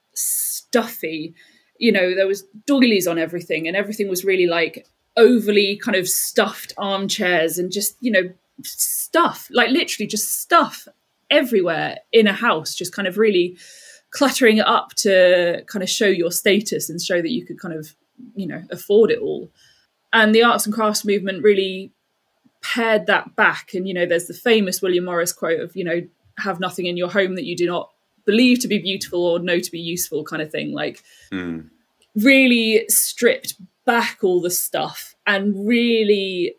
stuffy. You know, there was doilies on everything, and everything was really like overly kind of stuffed armchairs and just, you know, stuff, like literally just stuff everywhere in a house, just kind of really cluttering it up to kind of show your status and show that you could kind of, you know, afford it all. And the arts and crafts movement really pared that back. And, you know, there's the famous William Morris quote of, you know, have nothing in your home that you do not believe to be beautiful or know to be useful, kind of thing. Like mm. really stripped back all the stuff and really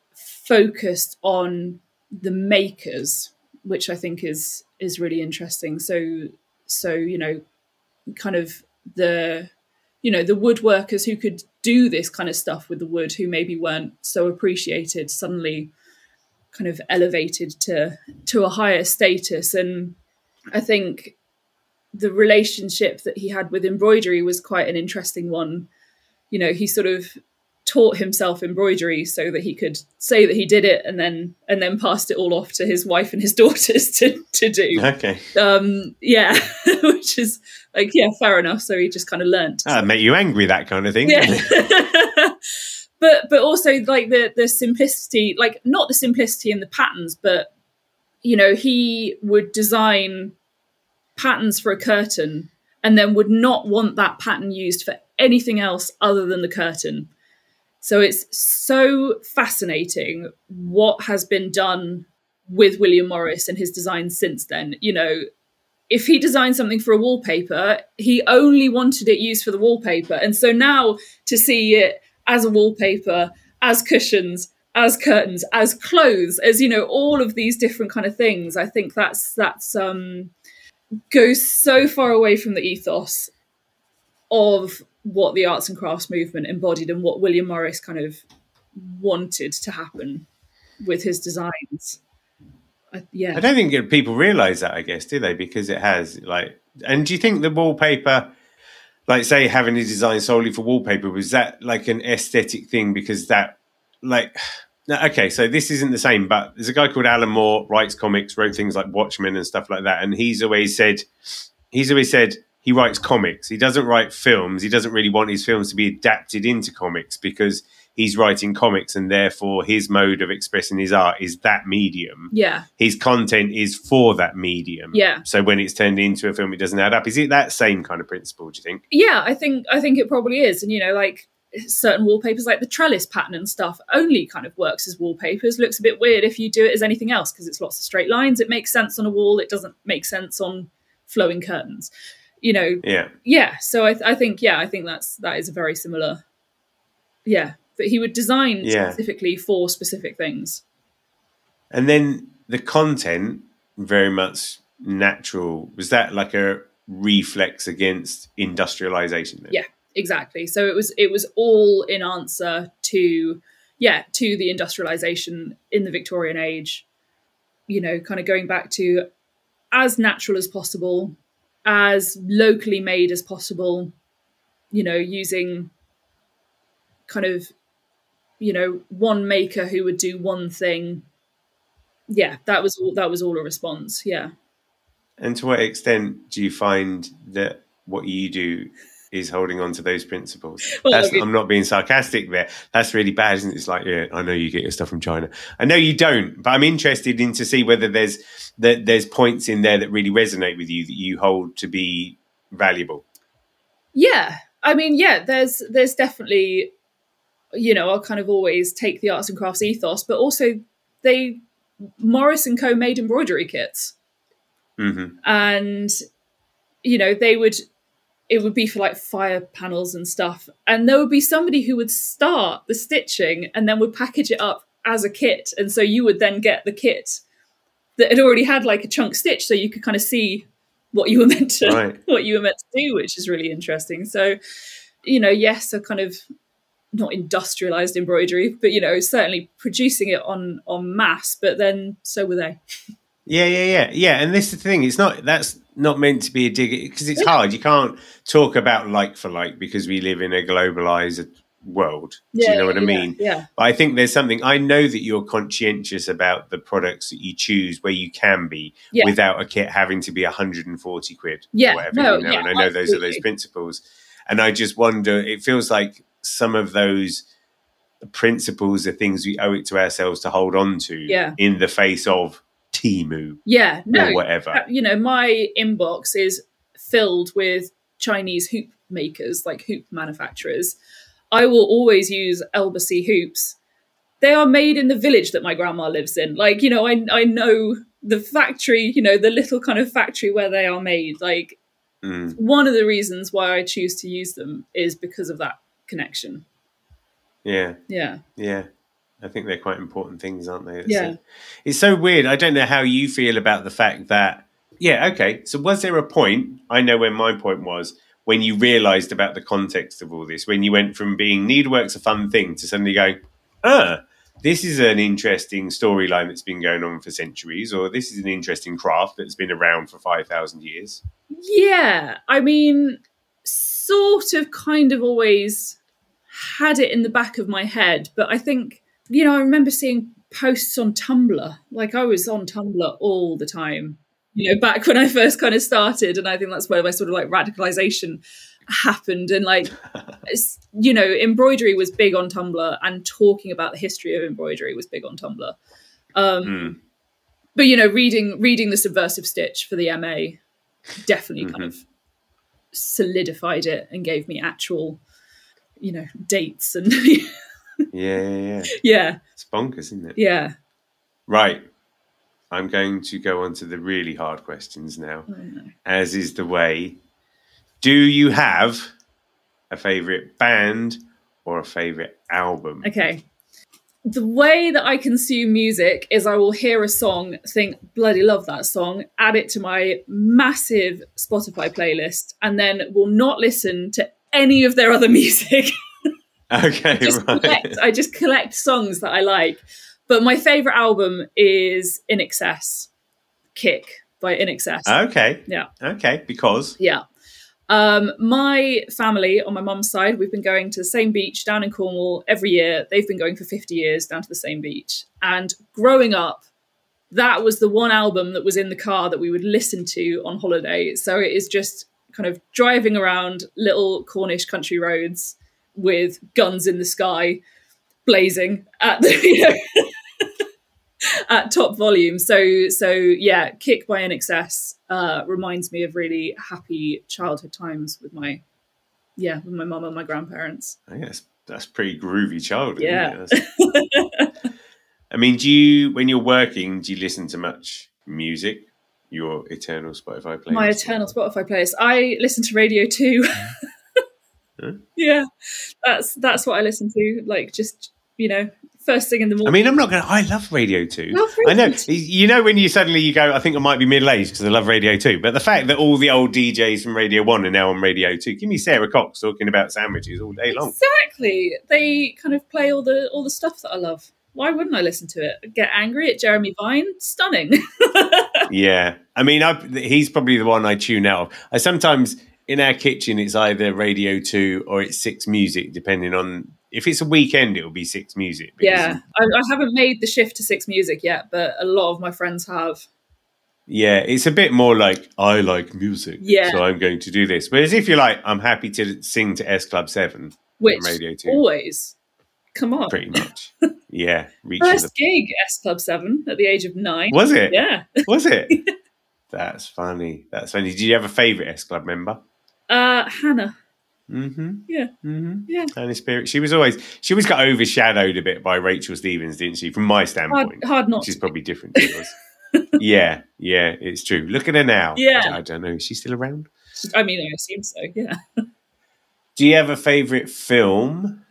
focused on the makers, which I think is is really interesting. So so you know, kind of the you know the woodworkers who could do this kind of stuff with the wood, who maybe weren't so appreciated, suddenly kind of elevated to to a higher status. And I think the relationship that he had with embroidery was quite an interesting one. You know, he sort of taught himself embroidery so that he could say that he did it, and then and then passed it all off to his wife and his daughters to, to do. Okay. Um, yeah, which is like, yeah, fair enough. So he just kind of learnt. That'd make you angry, that kind of thing. Yeah. but but also like the the simplicity, like not the simplicity in the patterns, but you know, he would design patterns for a curtain and then would not want that pattern used for anything else other than the curtain. So it's so fascinating what has been done with William Morris and his designs since then. You know, if he designed something for a wallpaper, he only wanted it used for the wallpaper. And so now to see it as a wallpaper, as cushions, as curtains, as clothes, as, you know, all of these different kind of things, I think that's that's um goes so far away from the ethos of what the arts and crafts movement embodied and what William Morris kind of wanted to happen with his designs. I, yeah. I don't think people realise that, I guess, do they? Because it has, like... And do you think the wallpaper, like, say, having a design solely for wallpaper, was that, like, an aesthetic thing? Because that, like... No, okay, so this isn't the same, but there's a guy called Alan Moore, writes comics, wrote things like Watchmen and stuff like that, and he's always said, he's always said he writes comics. He doesn't write films. He doesn't really want his films to be adapted into comics because he's writing comics, and therefore his mode of expressing his art is that medium. Yeah. His content is for that medium. Yeah. So when it's turned into a film, it doesn't add up. Is it that same kind of principle, do you think? Yeah, I think I think it probably is. And, you know, like certain wallpapers, like the trellis pattern and stuff, only kind of works as wallpapers. Looks a bit weird if you do it as anything else because it's lots of straight lines. It makes sense on a wall. It doesn't make sense on flowing curtains. You know, yeah, yeah. So I, th- I think, yeah, I think that's that is a very similar. Yeah, that he would design yeah. specifically for specific things. And then the content, very much natural. Was that like a reflex against industrialization? Then? Yeah, exactly. So it was it was all in answer to yeah to the industrialization in the Victorian age. You know, kind of going back to as natural as possible, as locally made as possible, you know, using kind of, you know, one maker who would do one thing. Yeah, that was all, that was all a response. Yeah. And to what extent do you find that what you do is holding on to those principles? Well, That's, I mean, I'm not being sarcastic there. That's really bad, isn't it? It's like, yeah, I know you get your stuff from China. I know you don't, but I'm interested in to see whether there's that there's points in there that really resonate with you that you hold to be valuable. Yeah, I mean, yeah, there's there's definitely, you know, I'll kind of always take the arts and crafts ethos, but also they Morris and Co made embroidery kits, mm-hmm. and you know they would. It would be for like fire panels and stuff. And there would be somebody who would start the stitching and then would package it up as a kit. And so you would then get the kit that had already had like a chunk stitch, so you could kind of see what you were meant to right. what you were meant to do, which is really interesting. So, you know, yes, a kind of not industrialized embroidery, but you know, certainly producing it on on mass, but then so were they. Yeah, yeah, yeah, yeah. And this is the thing. It's not that's not meant to be a dig because it's hard. You can't talk about like for like because we live in a globalized world. Yeah, Do you know what I yeah, mean? Yeah. But I think there's something. I know that you're conscientious about the products that you choose where you can be Yeah. without a kit having to be one hundred forty quid. Yeah, or whatever, no, you know? yeah, And I know those are those absolutely. principles. And I just wonder. It feels like some of those principles are things we owe it to ourselves to hold on to. Yeah. In the face of Temu. Yeah, no, or whatever. You know, my inbox is filled with Chinese hoop makers, like hoop manufacturers. I will always use Elbacy hoops. They are made in the village that my grandma lives in. Like, you know, I I know the factory, you know, the little kind of factory where they are made. Like, Mm. one of the reasons why I choose to use them is because of that connection. Yeah. Yeah. Yeah. I think they're quite important things, aren't they? It's, Yeah. a, it's so weird. I don't know how you feel about the fact that, yeah, okay. So was there a point, I know when my point was, when you realised about the context of all this, when you went from being needlework's a fun thing to suddenly going, ah, this is an interesting storyline that's been going on for centuries, or this is an interesting craft that's been around for five thousand years? Yeah. I mean, sort of kind of always had it in the back of my head, but I think, you know, I remember seeing posts on Tumblr. Like I was on Tumblr all the time, you know, back when I first kind of started. And I think that's where my sort of like radicalization happened. And like, it's, you know, embroidery was big on Tumblr and talking about the history of embroidery was big on Tumblr. Um, Mm. But, you know, reading reading the Subversive Stitch for the M A definitely Mm-hmm. kind of solidified it and gave me actual, you know, dates and Yeah, yeah, yeah. yeah, It's bonkers, isn't it? yeah. Right. I'm going to go on to the really hard questions now, Oh, no. as is the way. Do you have a favourite band or a favourite album? Okay. The way that I consume music is I will hear a song, think, bloody love that song, add it to my massive Spotify playlist, and then will not listen to any of their other music. Okay, just right. collect, I just collect songs that I like. But my favourite album is In Excess, Kick by In Excess. Okay. Yeah. Okay, because? Yeah. Um, my family on my mum's side, we've been going to the same beach down in Cornwall every year. They've been going for fifty years down to the same beach. And growing up, that was the one album that was in the car that we would listen to on holiday. So it is just kind of driving around little Cornish country roads with Guns in the Sky blazing at the, you know, at top volume. So, so yeah, Kick by I N X S uh, reminds me of really happy childhood times with my, yeah, with my mum and my grandparents. I guess that's pretty groovy childhood. Yeah. Isn't it? I mean, do you, when you're working, do you listen to much music? Your eternal Spotify playlist? My eternal Spotify playlist. I listen to Radio two. Huh? Yeah, that's that's what I listen to. Like, just, you know, first thing in the morning. I mean, I'm not going to... I love Radio two. Love I know. Radio two. You know when you suddenly you go, I think I might be middle-aged because I love Radio two. But the fact that all the old D Js from Radio one are now on Radio two. Give me Sarah Cox talking about sandwiches all day long. Exactly. They kind of play all the all the stuff that I love. Why wouldn't I listen to it? Get angry at Jeremy Vine? Stunning. Yeah. I mean, I, he's probably the one I tune out of. I sometimes... In our kitchen, it's either Radio two or it's Six Music, depending on... If it's a weekend, it'll be Six Music. Yeah, I, I haven't made the shift to Six Music yet, but a lot of my friends have. Yeah, it's a bit more like, I like music, yeah. so I'm going to do this. Whereas if you're like, I'm happy to sing to S Club seven Which, on Radio two. Always. Come on. Pretty much. Yeah. First the... gig, S Club seven, at the age of nine. Was it? Yeah. Was it? That's funny. That's funny. Did you have a favourite S Club member? Uh, Hannah. Mm-hmm. Yeah. Mm-hmm. Yeah. Hannah Spirit. She was always she always got overshadowed a bit by Rachel Stevens, didn't she? From my standpoint. Hard, hard not Which is to. probably different to yours. yeah, yeah, it's true. Look at her now. Yeah. I don't know. Is she still around? I mean, I assume so, yeah. Do you have a favourite film?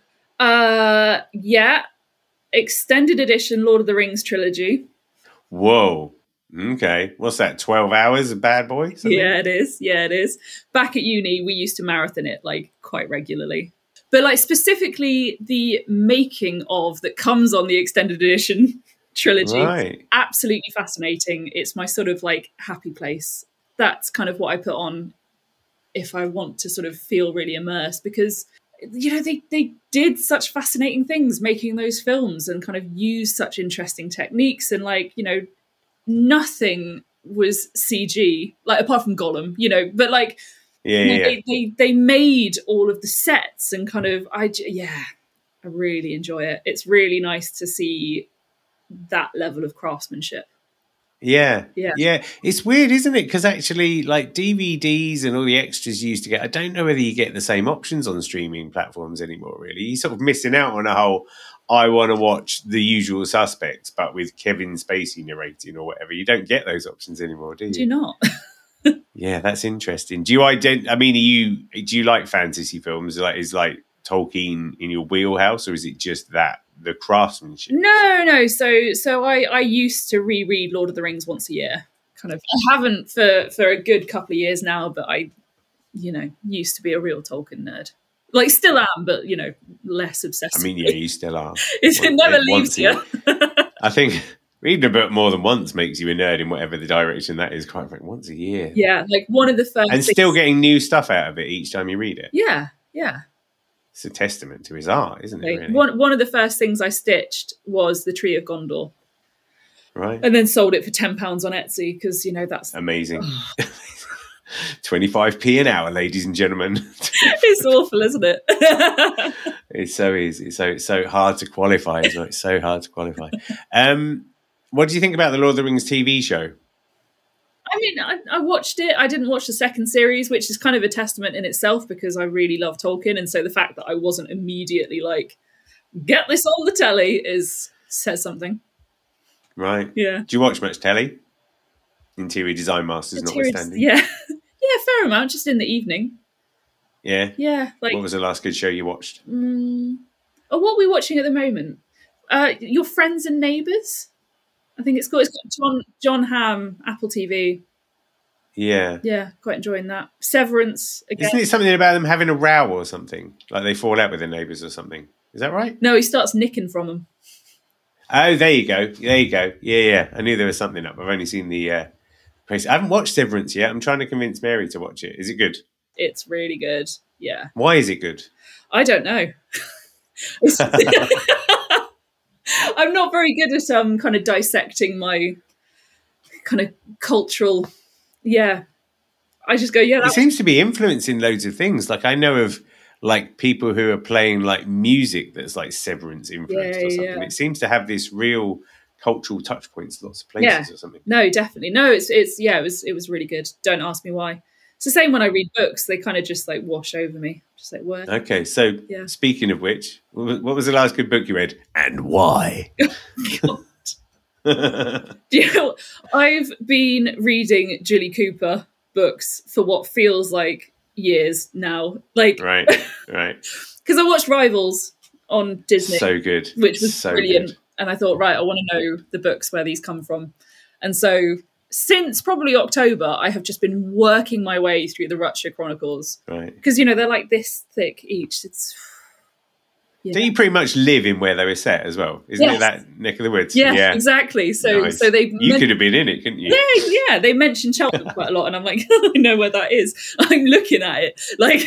Uh, yeah. Extended edition Lord of the Rings trilogy. Whoa. Okay. What's that? twelve hours of Bad Boy? Something? Yeah, it is. Yeah, it is. Back at uni, we used to marathon it like quite regularly. But like specifically the making of that comes on the extended edition trilogy. Right. Absolutely fascinating. It's my sort of like happy place. That's kind of what I put on if I want to sort of feel really immersed, because you know, they, they did such fascinating things making those films and kind of used such interesting techniques, and like, you know, nothing was C G, like apart from Gollum, you know, but like, yeah, you know, yeah. They, they they made all of the sets and kind of, I yeah, I really enjoy it. It's really nice to see that level of craftsmanship. Yeah, yeah, yeah. It's weird, isn't it? Because actually, like D V Ds and all the extras you used to get, I don't know whether you get the same options on streaming platforms anymore. Really, you're sort of missing out on a whole. I want to watch The Usual Suspects, but with Kevin Spacey narrating or whatever. You don't get those options anymore, do you? Do you not? Yeah, that's interesting. Do you ident- I mean, are you do you like fantasy films? Like, is like Tolkien in your wheelhouse, or is it just that the craftsmanship? No, no. So, so I, I used to reread Lord of the Rings once a year. Kind of, I haven't for for a good couple of years now, but I, you know, used to be a real Tolkien nerd. Like, still am, but you know, less obsessed. I mean, yeah, you still are. it One, never it, leaves you. I think reading a book more than once makes you a nerd in whatever the direction that is. Quite frankly, once a year. Yeah, like one of the first, and things- still getting new stuff out of it each time you read it. Yeah, yeah. It's a testament to his art, isn't it? Like, really? One one of the first things I stitched was the Tree of Gondor, right? and then sold it for ten pounds on Etsy because you know that's amazing. twenty-five p an hour, ladies and gentlemen. It's awful, isn't it? It's so easy. It's so it's so hard to qualify as well. It's so hard to qualify. Um, what do you think about the Lord of the Rings T V show? I mean, I, I watched it. I didn't watch the second series, which is kind of a testament in itself because I really love Tolkien. And so the fact that I wasn't immediately like, get this on the telly is says something. Right. Yeah. Do you watch much telly? Interior Design Masters Interior, notwithstanding. Yeah. Yeah, fair amount, just in the evening. Yeah. Yeah. Like, what was the last good show you watched? Um, oh, what are we watching at the moment? Uh, Your Friends and Neighbours? I think it's called. It's got John John Hamm, Apple T V. Yeah. Yeah, quite enjoying that. Severance again. Isn't it something about them having a row or something? Like they fall out with their neighbours or something? Is that right? No, he starts nicking from them. Oh, there you go. There you go. Yeah, yeah. I knew there was something up. I've only seen the... Uh, I haven't watched Severance yet. I'm trying to convince Mary to watch it. Is it good? It's really good. Yeah. Why is it good? I don't know. I'm not very good at um kind of dissecting my kind of cultural. Yeah, I just go, yeah. It seems to be influencing loads of things. Like I know of like people who are playing like music that's like Severance influenced Yeah, or something. yeah. It seems to have this real cultural touch points, lots of places Yeah. or something. No, definitely. No, it's it's yeah, it was it was really good. Don't ask me why. It's the same when I read books; they kind of just like wash over me. Just like word. Okay, so Yeah. speaking of which, what was, what was the last good book you read, and why? God. You know, I've been reading Julie Cooper books for what feels like years now. Like, right, right. Because I watched Rivals on Disney, So good, which was so brilliant. good. And I thought, right, I want to know the books where these come from. And so since probably October, I have just been working my way through the Rutshire Chronicles. Right. Because, you know, they're like this thick each. It's... Yeah. So you pretty much live in where they were set as well, isn't Yes. it? That neck of the woods. Yeah, yeah. exactly. So, Nice. so they You men- could have been in it, couldn't you? yeah, yeah. They mention Cheltenham quite a lot, and I'm like, I know where that is. I'm looking at it. Like,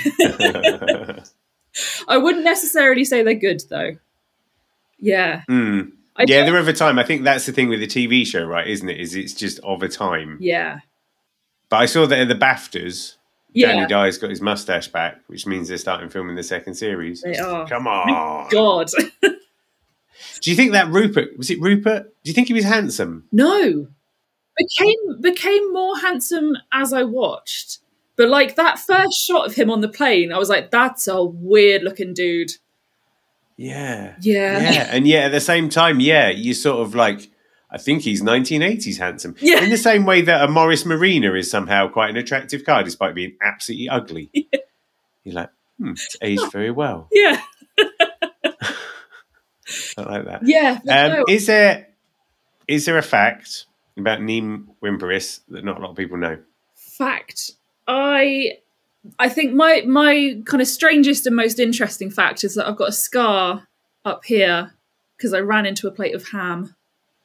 I wouldn't necessarily say they're good though. Yeah, Mm. I Yeah, don't- they're over time. I think that's the thing with the T V show, right? Isn't it? Is it's just over time. yeah, But I saw that at the BAFTAs, yeah. Danny Dye's got his mustache back, which means they're starting filming the second series. They are. Come on. God, Do you think that Rupert, was it Rupert? Do you think he was handsome? no. Became became more handsome as I watched, but like that first shot of him on the plane, I was like, that's a weird looking dude. Yeah. Yeah. Yeah. And yet at the same time, yeah, you sort of like, I think he's nineteen eighties handsome. Yeah. In the same way that a Morris Marina is somehow quite an attractive car, despite being absolutely ugly. Yeah. You're like, hmm, it's aged very well. Yeah, I like that. yeah. but Um, no. is there is there a fact about Neem Wimperis that not a lot of people know? Fact. I I think my my kind of strangest and most interesting fact is that I've got a scar up here because I ran into a plate of ham.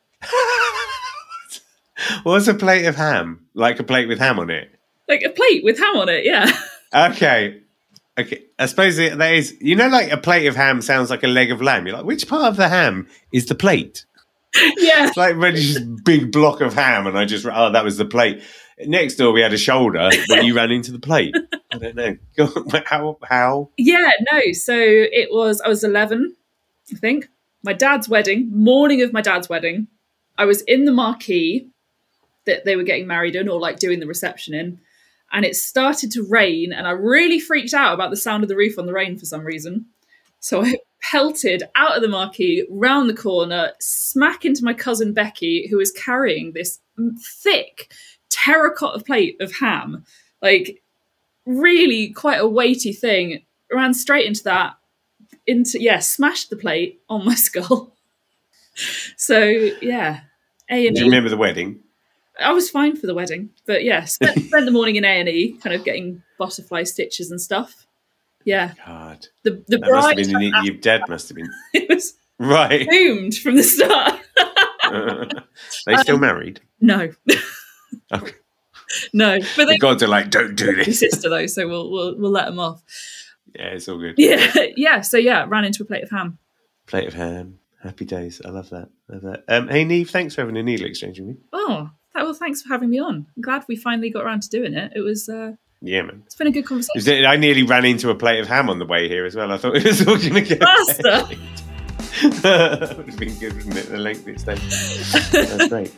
What's a plate of ham? Like a plate with ham on it? Like a plate with ham on it, yeah. Okay. Okay. I suppose it, that is, you know, like a plate of ham sounds like a leg of lamb. You're like, which part of the ham is the plate? Yeah. It's like really just big block of ham, and I just, oh, that was the plate. Next door, we had a shoulder, but you ran into the plate. I don't know. Go on, how? How? Yeah, no. So it was, I was eleven, I think. My dad's wedding, morning of my dad's wedding. I was in the marquee that they were getting married in, or like doing the reception in. And it started to rain, and I really freaked out about the sound of the roof on the rain for some reason. So I pelted out of the marquee, round the corner, smack into my cousin Becky, who was carrying this thick terracotta plate of ham. Like, really quite a weighty thing. Ran straight into that, into yeah, smashed the plate on my skull. So, yeah. A and Do you E. remember the wedding? I was fine for the wedding, but yeah, spent, spent the morning in A and E, kind of getting butterfly stitches and stuff. Yeah, God. the the That must have bride been, an, your dad must have been. it was Right. doomed from the start. They still Um, married? No, Okay. no, but The they gods are like, don't do my this. sister though, so we'll we'll we'll let them off. Yeah, it's all good. Yeah, yeah. So yeah, ran into a plate of ham. Plate of ham. Happy days. I love that. Love that. Um, hey, Neve, thanks for having a needle exchange with me. Oh, that, well, thanks for having me on. I'm glad we finally got around to doing it. It was uh, Yeah, man. it's been a good conversation. Is it- I nearly ran into a plate of ham on the way here as well. I thought it was all going to go. Basta. That would have been good, wouldn't it? The length it's taken. That's great.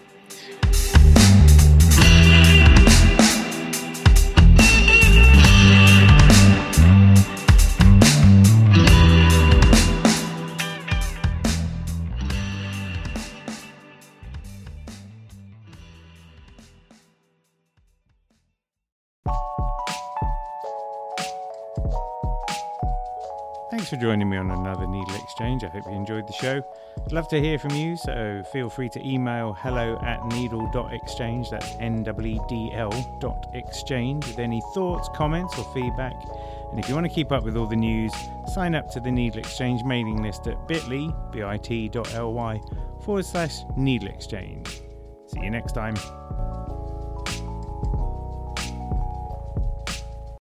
Thanks for joining me on another Needle Exchange. I hope you enjoyed the show. I'd love to hear from you, so feel free to email hello at needle.exchange, that's N W E D L dot exchange, with any thoughts, comments or feedback. And if you want to keep up with all the news, sign up to the Needle Exchange mailing list at bit.ly, bit.ly forward slash Needle Exchange. See you next time.